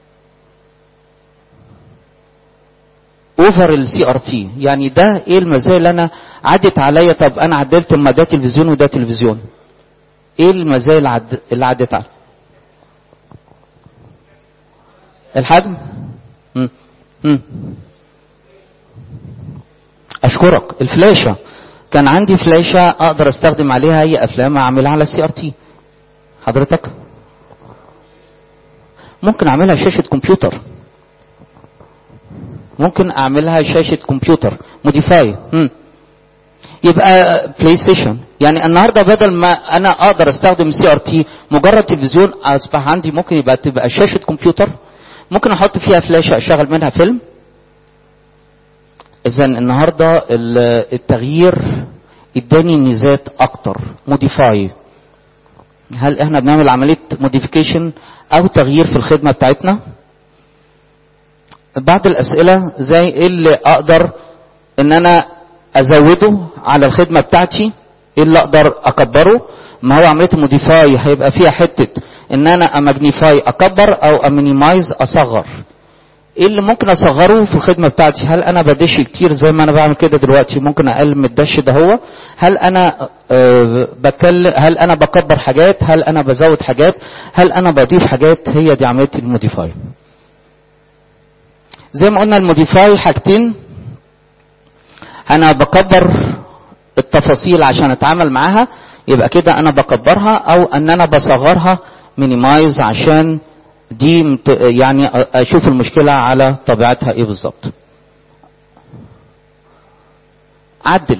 اوفر السي ار تي، يعني ده ايه المزايا اللي انا عدت عليا؟ طب انا عدلت ما ده تلفزيون وده تلفزيون، ايه المزايا اللي, عد... اللي عدت عليا؟ الحجم. مم. مم. اشكرك. الفلاشة، كان عندي فلاشة اقدر استخدم عليها اي افلام اعملها على السي ار تي. حضرتك ممكن اعملها شاشة كمبيوتر، ممكن اعملها شاشة كمبيوتر موديفاي. مم. يبقى بلاي ستيشن. يعني النهارده بدل ما انا اقدر استخدم السي ار تي مجرد تلفزيون، اصبح عندي ممكن يبقى تبقى شاشة كمبيوتر، ممكن احط فيها فلاشة اشغل منها فيلم. اذا النهارده التغيير اداني ميزات اكتر. موديفاي، هل احنا بنعمل عمليه موديفيكيشن او تغيير في الخدمه بتاعتنا؟ بعض الاسئله زي ايه اللي اقدر ان انا ازوده على الخدمه بتاعتي، ايه اللي اقدر اكبره؟ ما هو عمليه الموديفاي هيبقى فيها حته ان انا اماجنيفاي اكبر او امينيمايز اصغر. ايه اللي ممكن اصغره في الخدمه بتاعتي؟ هل انا بدش كتير زي ما انا بعمل كده دلوقتي ممكن اقلل من الدش ده؟ هو هل انا أه بكلم، هل انا بكبر حاجات، هل انا بزود حاجات، هل انا بضيف حاجات؟ هي دي عمليه الموديفاي. زي ما قلنا الموديفاي حاجتين، انا بكبر التفاصيل عشان اتعامل معاها، يبقى كده انا بكبرها، او ان انا بصغرها مينيمايز عشان دي يعني اشوف المشكلة على طبيعتها ايه بالظبط. عدل.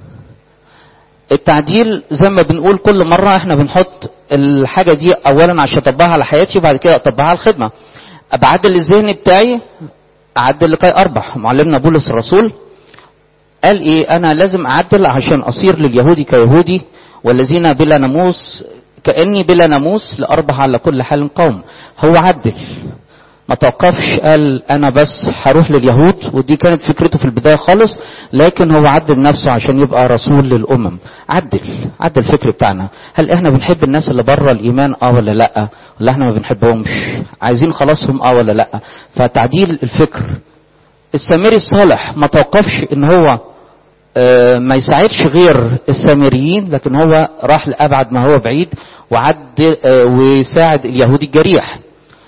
التعديل زي ما بنقول كل مرة احنا بنحط الحاجة دي اولا عشان اطبقها على حياتي وبعد كده اطبقها على الخدمة. بعدل الذهن بتاعي، اعدل لكي اربح. معلمنا بولس الرسول قال ايه؟ انا لازم اعدل عشان اصير لليهودي كيهودي والذين بلا ناموس كأني بلا ناموس لأربح على كل حال قوم. هو عدل، ما توقفش قال أنا بس هروح لليهود، ودي كانت فكرته في البداية خالص، لكن هو عدل نفسه عشان يبقى رسول للأمم. عدل عدل الفكر بتاعنا. هل احنا بنحب الناس اللي بره الإيمان اه ولا لأ؟ ولا احنا ما بنحبهمش عايزين خلاصهم اه ولا لأ؟ فتعديل الفكر. السامري الصالح ما توقفش ان هو ما يساعدش غير السامريين، لكن هو راح لأبعد ما هو بعيد وعد ويساعد اليهودي الجريح.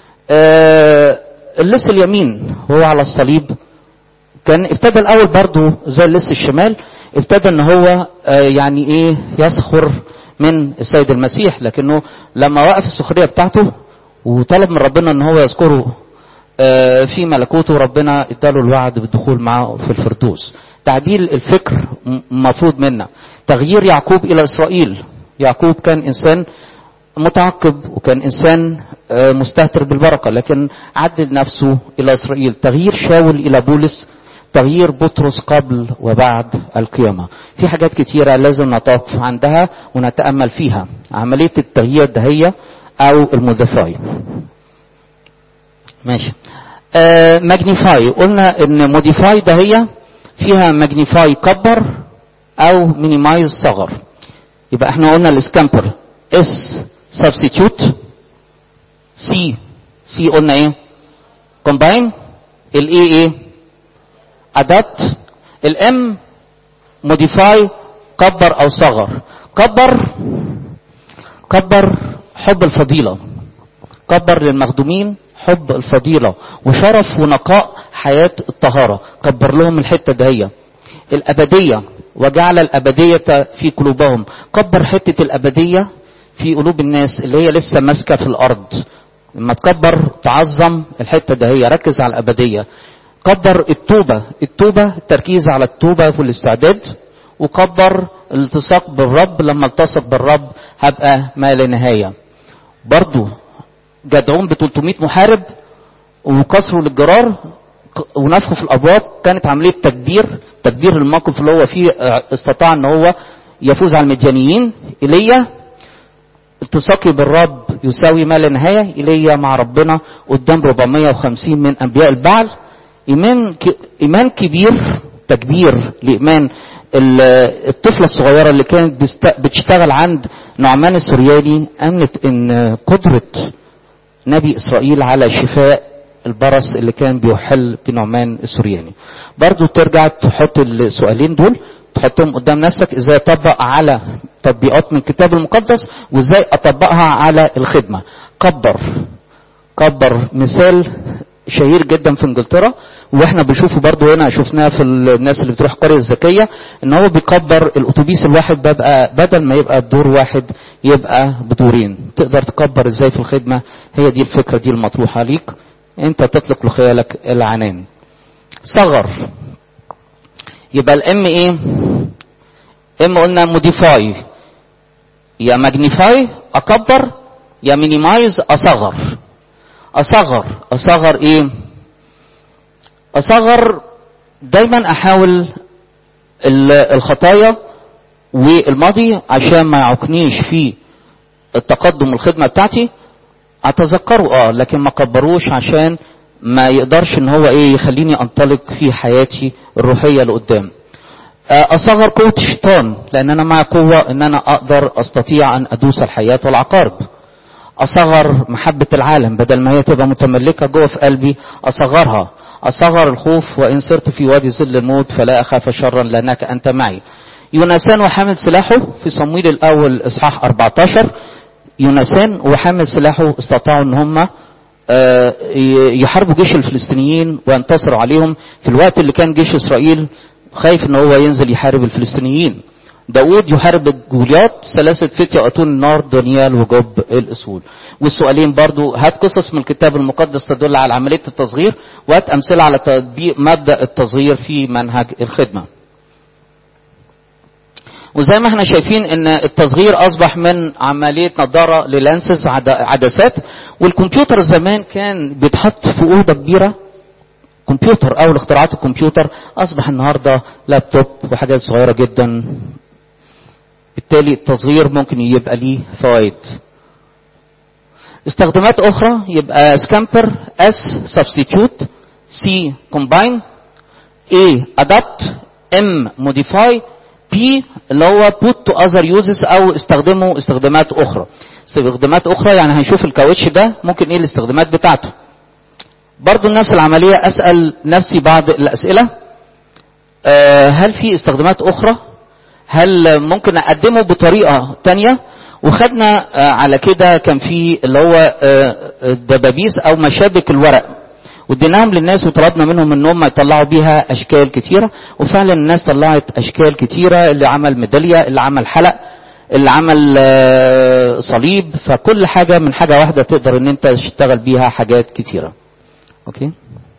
اللص اليمين هو على الصليب كان ابتدى الاول برضو زي اللص الشمال، ابتدى ان هو يعني ايه يسخر من السيد المسيح، لكنه لما وقف السخرية بتاعته وطلب من ربنا ان هو يذكره في ملكوته، ربنا اداله الوعد بالدخول معه في الفردوس. تعديل الفكر مفروض منا. تغيير يعقوب الى اسرائيل. يعقوب كان انسان متعقب وكان انسان مستهتر بالبركة، لكن عدل نفسه الى اسرائيل. تغيير شاول الى بولس. تغيير بطرس قبل وبعد القيامة. في حاجات كتيرة لازم نتوقف عندها ونتأمل فيها. عملية التغيير ده هي او الموديفاي. ماشي. ماجنيفاي قلنا ان موديفاي ده هي فيها ماجنيفاي كبر او مينيمايز صغر. يبقى احنا قلنا الاسكامبر اس سبستيتيوت، سي سي قلنا ايه كومباين، الاي ايه ادابت، الام موديفاي كبر او صغر. كبر كبر حب الفضيلة، كبر للمخدومين حب الفضيلة وشرف ونقاء حياة الطهارة، كبر لهم الحتة دهية. الأبدية وجعل الأبدية في قلوبهم، كبر حتة الأبدية في قلوب الناس اللي هي لسه ماسكة في الأرض. لما تكبر تعظم الحتة دهية، ركز على الأبدية. كبر التوبة، التوبة التركيز على التوبة والاستعداد. وكبر الالتصاق بالرب، لما التصق بالرب هبقى ما لا نهاية. برضو جدعون ب ثلاثمائة محارب وكسروا للجرار ونفخوا في الابواب، كانت عمليه تدبير تدبير الموقف اللي هو فيه استطاع ان هو يفوز على المديانيين. ايليا التصاقي بالرب يساوي ما لا نهايه، ايليا مع ربنا قدام أربعمائة وخمسين من انبياء البعل. ايمان ايمان كبير، تكبير لايمان الطفله الصغيره اللي كانت بتشتغل عند نعمان السورياني، امنت ان قدره نبي اسرائيل على شفاء البرص اللي كان بيحل بنعمان السورياني. برضو ترجع تحط السؤالين دول تحطهم قدام نفسك، ازاي اطبق على تطبيقات من الكتاب المقدس وازاي اطبقها على الخدمة. كبر كبر مثال شهير جدا في انجلترا، واحنا بنشوفه برضو هنا، شفناه في الناس اللي بتروح القرية الذكية، ان هو بيكبر الاتوبيس الواحد بقى بدل ما يبقى بدور واحد يبقى بدورين. تقدر تكبر ازاي في الخدمة؟ هي دي الفكرة دي المطروحة ليك، انت تطلق لخيالك العنان. صغر يبقى الام ايه؟ ام قلنا موديفاي، يا ماجنيفاي اكبر، يا مينيمايز اصغر. اصغر اصغر ايه؟ اصغر دايما احاول الخطايا والماضي عشان ما يعوقنيش في التقدم والخدمة بتاعتي، اتذكره اه لكن ما كبروش عشان ما يقدرش ان هو ايه يخليني انطلق في حياتي الروحية لقدام. اصغر قوة الشيطان لان انا مع قوة ان انا اقدر استطيع ان ادوس الحياة والعقارب. اصغر محبة العالم بدل ما هي تبقى متملكة جوه في قلبي اصغرها. اصغر الخوف، وان صرت في وادي ظل الموت فلا اخاف شرا لانك انت معي. يونسان وحامل سلاحه في صمويل الاول اصحاح أربعة عشر، يونسان وحامل سلاحه استطاعوا ان هم يحاربوا جيش الفلسطينيين وينتصروا عليهم في الوقت اللي كان جيش اسرائيل خايف ان هو ينزل يحارب الفلسطينيين. داود يحارب جوليات، ثلاثة فتية اتون النار، دانيال وجب الاسود. والسؤالين برضو هات قصص من الكتاب المقدس تدل على عملية التصغير، وهات امثلة على تطبيق مبدأ التصغير في منهج الخدمة. وزي ما احنا شايفين ان التصغير اصبح من عملية نظارة للانسز عدسات، والكمبيوتر زمان كان بيتحط في اوضة كبيرة. كمبيوتر او اختراعات الكمبيوتر اصبح النهاردة لابتوب وحاجات صغيرة جدا، بالتالي التصغير ممكن يبقى ليه فوائد. استخدامات اخرى يبقى سكامبر، اس سبستيتيوت، سي كومباين، اي ادابت، ام موديفاي، بي اللي هو put to other uses او استخدمه استخدامات اخرى. استخدامات اخرى يعني هنشوف الكاوتش ده ممكن ايه الاستخدامات بتاعته. برضو نفس العملية اسأل نفسي بعض الاسئلة، أه هل في استخدامات اخرى؟ هل ممكن اقدمه بطريقة تانية؟ وخدنا أه على كده كان في اللي هو أه الدبابيس او مشابك الورق، واديناهم للناس وطلبنا منهم ان هم يطلعوا بيها اشكال كتيرة، وفعلا الناس طلعت اشكال كتيرة، اللي عمل ميدالية، اللي عمل حلق، اللي عمل صليب، فكل حاجة من حاجة واحدة تقدر ان انت تشتغل بيها حاجات كتيرة. اوكي.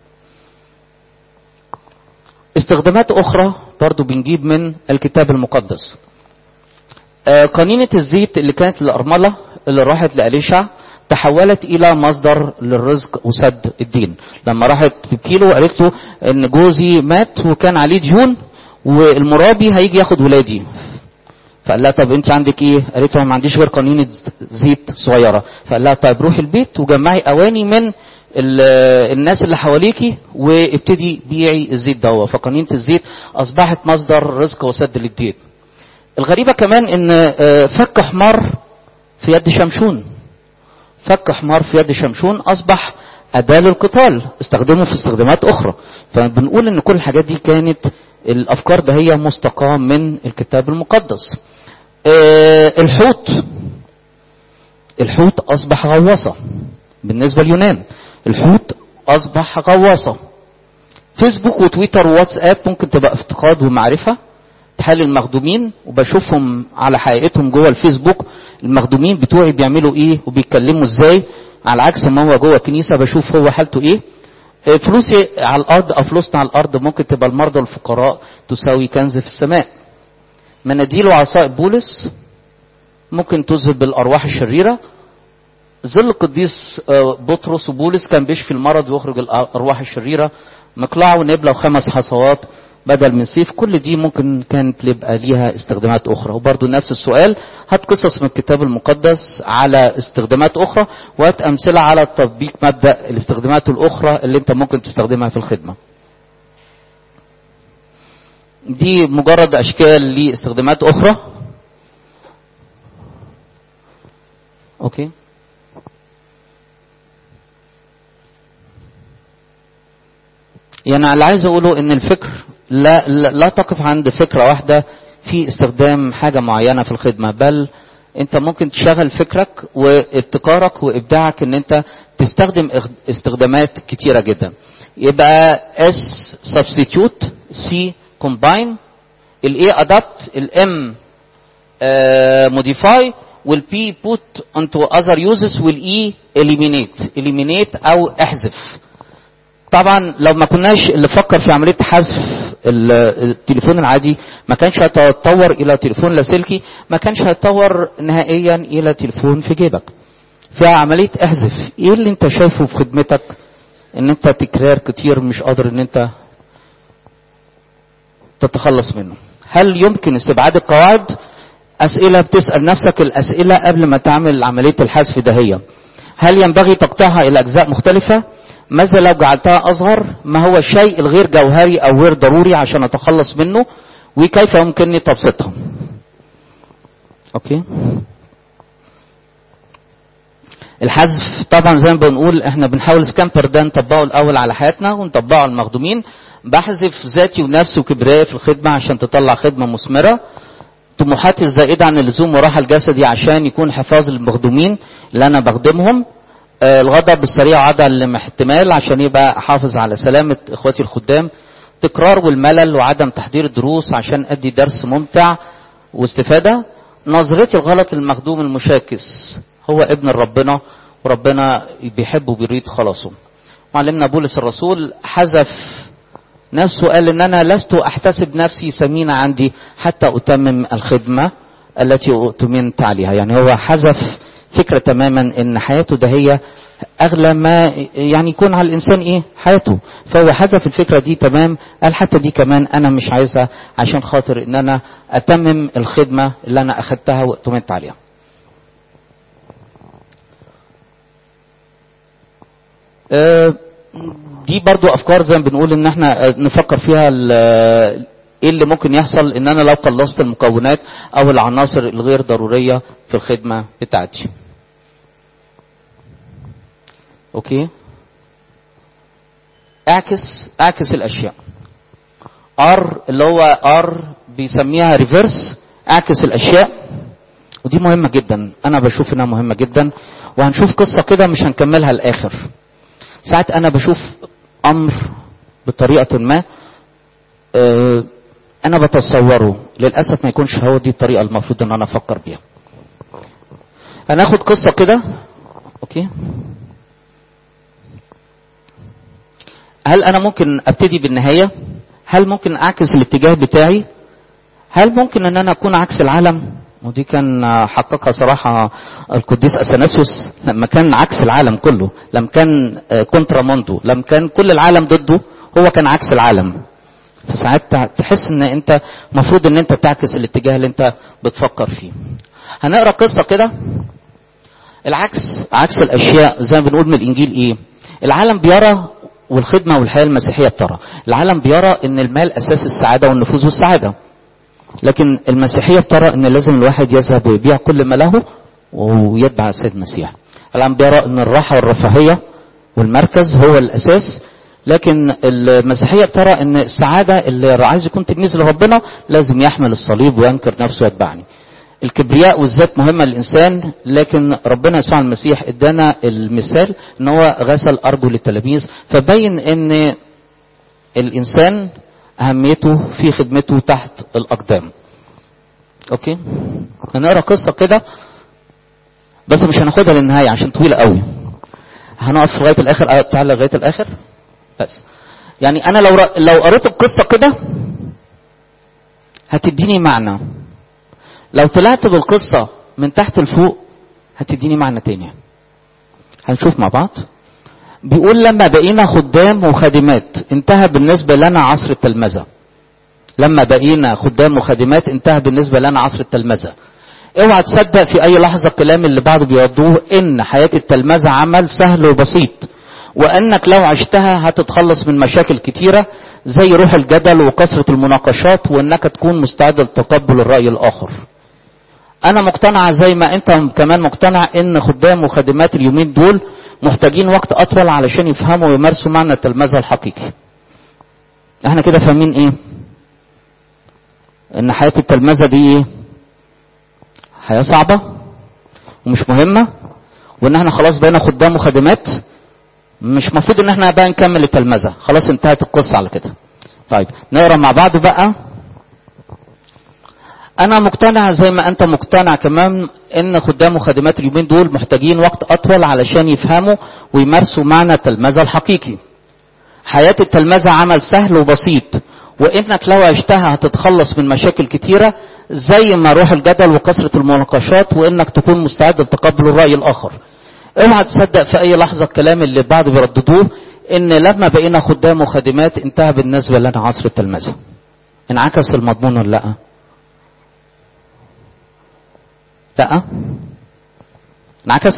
استخدامات اخرى برضو بنجيب من الكتاب المقدس. قنينة الزيت اللي كانت للأرملة اللي راحت لأليشع تحولت الى مصدر للرزق وسد الدين. لما راحت تبكي له وقالت له ان جوزي مات وكان عليه ديون والمرابي هيجي ياخد ولادي، فقال لها طب انت عندك ايه؟ قالت له ما عنديش غير قنينة زيت صغيرة. فقال لها طيب روحي البيت وجمعي اواني من الناس اللي حواليكي وابتدي بيعي الزيت ده. فقنينة الزيت اصبحت مصدر رزق وسد للدين. الغريبة كمان ان فك حمار في يد شمشون، فك حمار في يد شمشون اصبح اداة للقتال، استخدمه في استخدامات اخرى. فبنقول ان كل الحاجات دي كانت الافكار ده هي مستقاة من الكتاب المقدس. الحوت، الحوت اصبح غواصة بالنسبة لليونان، الحوت اصبح غواصة. فيسبوك وتويتر وواتساب ممكن تبقى افتقاد ومعرفة. حال المخدومين وبشوفهم على حقيقتهم جوه الفيسبوك، المخدومين بتوعي بيعملوا ايه وبيتكلموا ازاي، على عكس ما هو جوه الكنيسة بشوف هو حالته ايه. فلوسي على الارض او فلوسنا على الارض ممكن تبقى المرضى والفقراء تساوي كنز في السماء. مناديل وعصائب بولس ممكن تذهب بالارواح الشريرة. ظل القديس بطرس وبولس كان بيشفي المرض ويخرج الارواح الشريرة. مقلاع ونبلة وخمس حصوات بدل من سيف، كل دي ممكن كانت يبقى ليها استخدامات اخرى. وبرضو نفس السؤال، هات قصص من الكتاب المقدس على استخدامات اخرى وهات امثله على تطبيق مبدا الاستخدامات الاخرى اللي انت ممكن تستخدمها في الخدمه. دي مجرد اشكال لاستخدامات اخرى. اوكي، يعني اللي عايز اقوله ان الفكر لا, لا لا تقف عند فكرة واحدة في استخدام حاجة معينة في الخدمة، بل انت ممكن تشغل فكرك وابتكارك وابداعك ان انت تستخدم استخدامات كتيرة جدا. يبقى S substitute، C combine، ال A adapt، ال M uh, modify، وال P put onto other uses، وال E eliminate، eliminate او احذف. طبعا لو ما كناش اللي فكر في عملية حذف التليفون العادي ما كانش هيتطور الى تليفون لاسلكي، ما كانش هيتطور نهائيا الى تليفون في جيبك. في عملية احذف، ايه اللي انت شايفه في خدمتك ان انت تكرار كتير مش قادر ان انت تتخلص منه؟ هل يمكن استبعاد القواعد؟ اسئلة بتسأل نفسك الاسئلة قبل ما تعمل عملية الحذف ده هي. هل ينبغي تقطيعها الى اجزاء مختلفة؟ ماذا لو جعلتها أصغر؟ ما هو الشيء الغير جوهري أو غير ضروري عشان أتخلص منه؟ وكيف يمكنني تبسيطها؟ أوكي. الحذف طبعا زي ما بنقول احنا بنحاول سكامبر ده نطبقه الأول على حياتنا ونطبقه على المخدومين. بحذف ذاتي ونفسي وكبريائي في الخدمة عشان تطلع خدمة مثمرة. طموحاتي الزائدة عن اللزوم وراحة الجسدي عشان يكون حفاظ للمخدومين اللي أنا بخدمهم. الغضب السريع وعدم احتمال عشان يبقى احافظ على سلامة اخواتي الخدام. تكرار والملل وعدم تحضير الدروس عشان ادي درس ممتع واستفادة. نظرتي الغلط للمخدوم المشاكس، هو ابن ربنا وربنا بيحبه وبيريد خلاصه. معلمنا بولس الرسول حذف نفسه، قال ان انا لست احتسب نفسي ثمينة عندي حتى اتمم الخدمة التي اؤتمنت عليها. يعني هو حذف فكرة تماما ان حياته ده هي اغلى ما يعني يكون على الانسان ايه حياته، فهو حذف الفكرة دي تمام. قال حتى دي كمان انا مش عايزها عشان خاطر ان انا اتمم الخدمة اللي انا اخدتها واؤتمنت عليها. دي برضو افكار زي ما بنقول ان احنا نفكر فيها ايه اللي ممكن يحصل ان انا لو قلصت المكونات او العناصر الغير ضرورية في الخدمة بتاعتي. اوكي، اعكس اعكس الاشياء. ار اللي هو ار بيسميها ريفرس، اعكس الاشياء. ودي مهمة جدا، انا بشوف انها مهمة جدا. وهنشوف قصة كده مش هنكملها الاخر. ساعات انا بشوف امر بطريقة ما اه انا بتصوره، للأسف ما يكونش هو دي الطريقة المفروض ان انا افكر بيها. هناخد قصة كده. اوكي، هل انا ممكن ابتدي بالنهاية؟ هل ممكن اعكس الاتجاه بتاعي؟ هل ممكن ان انا اكون عكس العالم؟ ودي كان حققها صراحة القديس اثناسيوس لما كان عكس العالم كله، لما كان كونتراموندو، لما كان كل العالم ضده هو كان عكس العالم. فساعات تحس ان انت مفروض ان انت تعكس الاتجاه اللي انت بتفكر فيه. هنقرأ قصة كده. العكس عكس الاشياء زي ما بنقول من الانجيل ايه؟ العالم بيرى، والخدمة والحياة المسيحية بترى، العالم بيرى ان المال اساس السعادة والنفوذ والسعادة، لكن المسيحية بترى ان لازم الواحد يذهب ويبيع كل ما له ويتبع السيد المسيح. العالم بيرى ان الراحة والرفاهية والمركز هو الاساس، لكن المسيحية بترى ان السعادة اللي عايز يكون تلميذ لربنا لازم يحمل الصليب وينكر نفسه ويتبعني. الكبرياء والذات مهمة للإنسان، لكن ربنا يسوع المسيح ادانا المثال ان هو غسل أرجل التلاميذ، فبين ان الإنسان أهميته في خدمته تحت الأقدام. اوكي، هنقرأ قصة كده بس مش هناخدها للنهاية عشان طويلة قوي، هنقف لغاية الآخر. تعالى لغاية الآخر بس. يعني أنا لو لو قريت القصة كده هتديني معنى، لو طلعت بالقصة من تحت لفوق هتديني معنى تاني. هنشوف مع بعض. بيقول لما بقينا خدام وخادمات انتهى بالنسبة لنا عصر التلمذة. لما بقينا خدام وخادمات انتهى بالنسبة لنا عصر التلمذة. اوعى تصدق في اي لحظة الكلام اللي بعض بيوضوه ان حياة التلمذة عمل سهل وبسيط، وانك لو عشتها هتتخلص من مشاكل كتيرة زي روح الجدل وكثرة المناقشات، وانك تكون مستعد لتقبل الرأي الاخر. انا مقتنع زي ما انت كمان مقتنع ان خدام وخادمات اليومين دول محتاجين وقت اطول علشان يفهموا ويمارسوا معنى التلمذة الحقيقي. احنا كده فاهمين ايه؟ ان حياة التلمذة دي ايه؟ حياة صعبة ومش مهمة، وان احنا خلاص بقينا خدام وخادمات مش مفروض ان احنا بقى نكمل التلمذة، خلاص انتهت القصة على كده. طيب نقرأ مع بعض بقى. انا مقتنع زي ما انت مقتنع كمان ان خدام وخادمات اليومين دول محتاجين وقت اطول علشان يفهموا ويمارسوا معنى التلمذة الحقيقي. حياة التلمذة عمل سهل وبسيط، وانك لو عشتها هتتخلص من مشاكل كتيرة زي ما روح الجدل وكثرة المناقشات، وانك تكون مستعد لتقبل الرأي الاخر. اوعى تصدق في اي لحظة الكلام اللي البعض بيرددوه ان لما بقينا خدام وخادمات انتهى بالنسبة لنا عصر التلمذة. انعكس المضمون ولا لا؟ لا انعكس.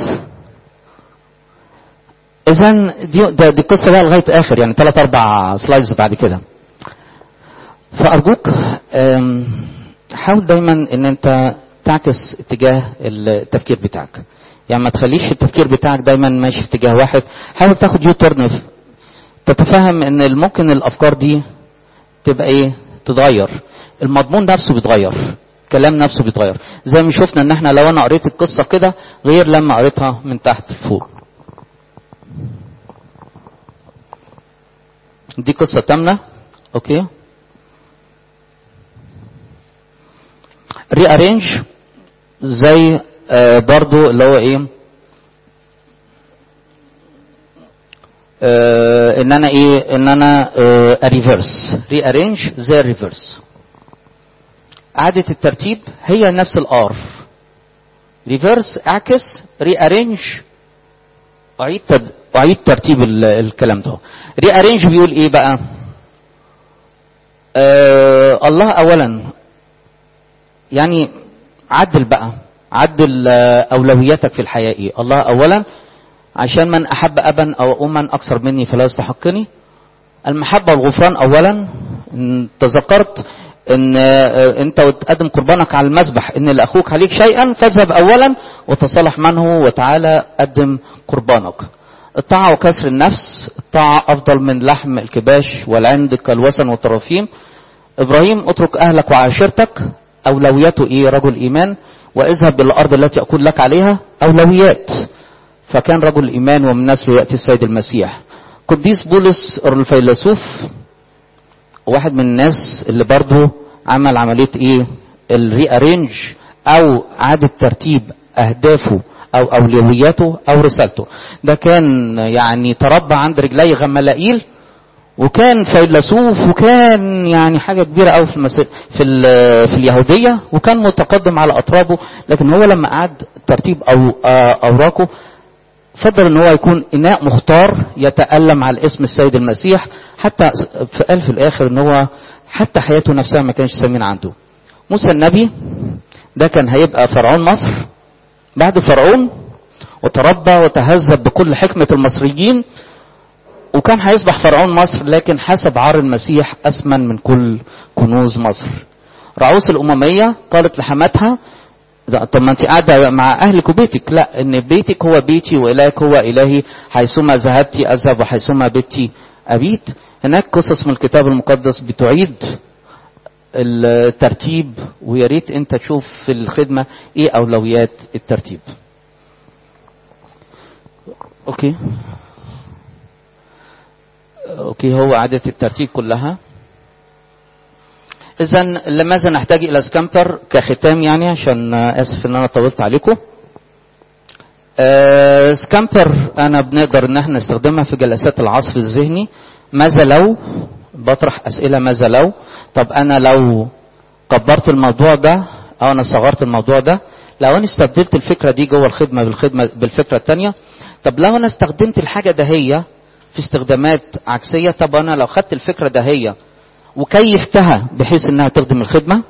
اذا دي دي قصة بقى لغاية اخر، يعني ثلاث اربع سلايدز بعد كده. فارجوك حاول دايما ان انت تعكس اتجاه التفكير بتاعك، يعني ما تخليش التفكير بتاعك دايما ماشي في اتجاه واحد. حاول تاخد يو تورن، تتفهم ان ممكن الافكار دي تبقى ايه، تتغير، المضمون نفسه بيتغير، الكلام نفسه بيتغير، زي ما شفنا ان احنا لو انا قريت القصة كده غير لما قريتها من تحت لفوق. دي قصة تامنة. اوكي، ري ارينج زي آه برضو اللي هو ايه، آه ان انا ايه ان انا آه ريفرس. ري ارينج زي ريفرس، اعادة الترتيب هي نفس الار. ريفرس اعكس، ري ارينج اعيد تد... اعيد ترتيب ال... الكلام ده. ري ارينج بيقول ايه بقى؟ آه الله اولا، يعني عدل بقى، عدل اولوياتك في الحياة ايه. الله اولا، عشان من احب ابا او اما اكثر مني فلا يستحقني. المحبة والغفران اولا، تذكرت ان انت وتقدم قربانك على المذبح ان لاخوك عليك شيئا فاذهب اولا وتصالح منه وتعالى قدم قربانك. الطاعة وكسر النفس، الطاعة افضل من لحم الكباش والعند كالوثن والترافيم. ابراهيم اترك اهلك وعشيرتك، اولوياته ايه؟ رجل ايمان. واذهب بالارض التي اقول لك عليها، اولويات، فكان رجل ايمان ومن نسله ياتي السيد المسيح. قديس بولس الفيلسوف واحد من الناس اللي برضو عمل عملية ايه، الري ارينج او اعادة ترتيب اهدافه او اولوياته او رسالته. ده كان يعني تربى عند رجلي غملائيل، وكان فيلسوف، وكان يعني حاجة كبيرة قوي في المس... في ال... في اليهودية، وكان متقدم على اطرابه. لكن هو لما قعد ترتيب او اوراقه فضل ان هو يكون اناء مختار يتألم على اسم السيد المسيح، حتى قال في الاخر ان هو حتى حياته نفسها ما كانش ثمين عنده. موسى النبي ده كان هيبقى فرعون مصر بعد فرعون، وتربى وتهذب بكل حكمة المصريين، وكان هيصبح فرعون مصر، لكن حسب عار المسيح أثمن من كل كنوز مصر. رعوس الأممية قالت لحماتها طب ما انت قاعدة مع أهلك وبيتك، لا، إن بيتك هو بيتي وإلهك هو إلهي، حيثما ذهبتي أذهب وحيثما بيتي أبيت. هناك قصص من الكتاب المقدس بتعيد الترتيب، ويا ريت انت تشوف في الخدمة ايه أولويات الترتيب. اوكي اوكي هو إعادة الترتيب كلها. إذا لماذا نحتاج إلى سكامبر كختام، يعني عشان آسف إن أنا طولت عليكم. آه سكامبر أنا بنقدر إن احنا نستخدمها في جلسات العصف الذهني. ماذا لو بطرح أسئلة، ماذا لو، طب أنا لو كبرت الموضوع ده أو أنا صغرت الموضوع ده، لو أنا استبدلت الفكرة دي جوه الخدمة بالخدمة بالفكرة التانية، طب لو أنا استخدمت الحاجة دهية في استخدامات عكسية، طب أنا لو خدت الفكرة دهية وكيفتها بحيث انها تخدم الخدمة،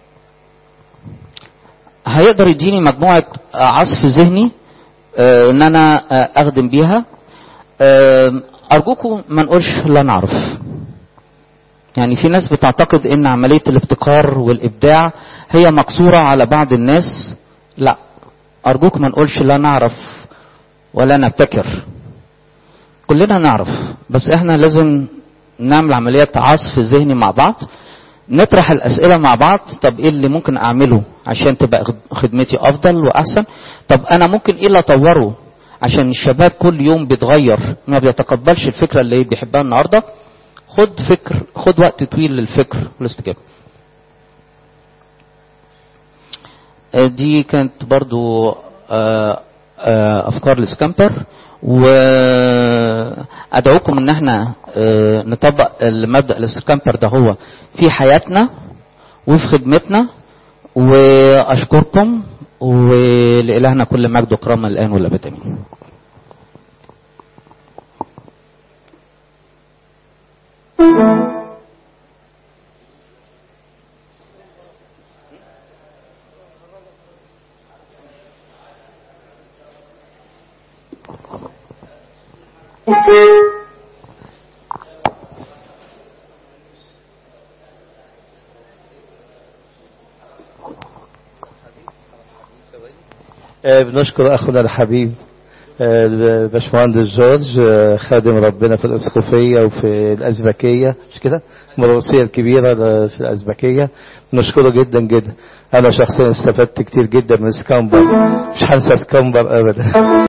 هيقدر يديني مجموعة عصف ذهني اه ان انا اه اخدم بيها. اه ارجوكم ما نقولش لا نعرف. يعني في ناس بتعتقد ان عملية الابتكار والابداع هي مقصورة على بعض الناس. لا، ارجوكم ما نقولش لا نعرف ولا نبتكر. كلنا نعرف، بس احنا لازم نعمل عمليات عصف ذهني مع بعض، نطرح الأسئلة مع بعض. طب ايه اللي ممكن اعمله عشان تبقى خدمتي افضل واحسن؟ طب انا ممكن ايه اللي اطوره عشان الشباب كل يوم بيتغير، ما بيتقبلش الفكرة اللي بيحبها النهاردة. خد فكر، خد وقت طويل للفكر والاستجابة. دي كانت برضو افكار لسكامبر، وادعوكم ان احنا نطبق المبدأ السكامبر ده هو في حياتنا وفي خدمتنا. واشكركم، ولإلهنا كل مجد وكرامة الآن والأبد آمين. بنشكر أخونا الحبيب باشمهندس جورج، خادم ربنا في الأسقفية وفي الأزبكية، مش كده؟ المرؤوسية الكبيرة في الأزبكية. بنشكره جدا جدا. أنا شخصيا استفدت كتير جدا من سكامبر، مش هنسى سكامبر أبدا.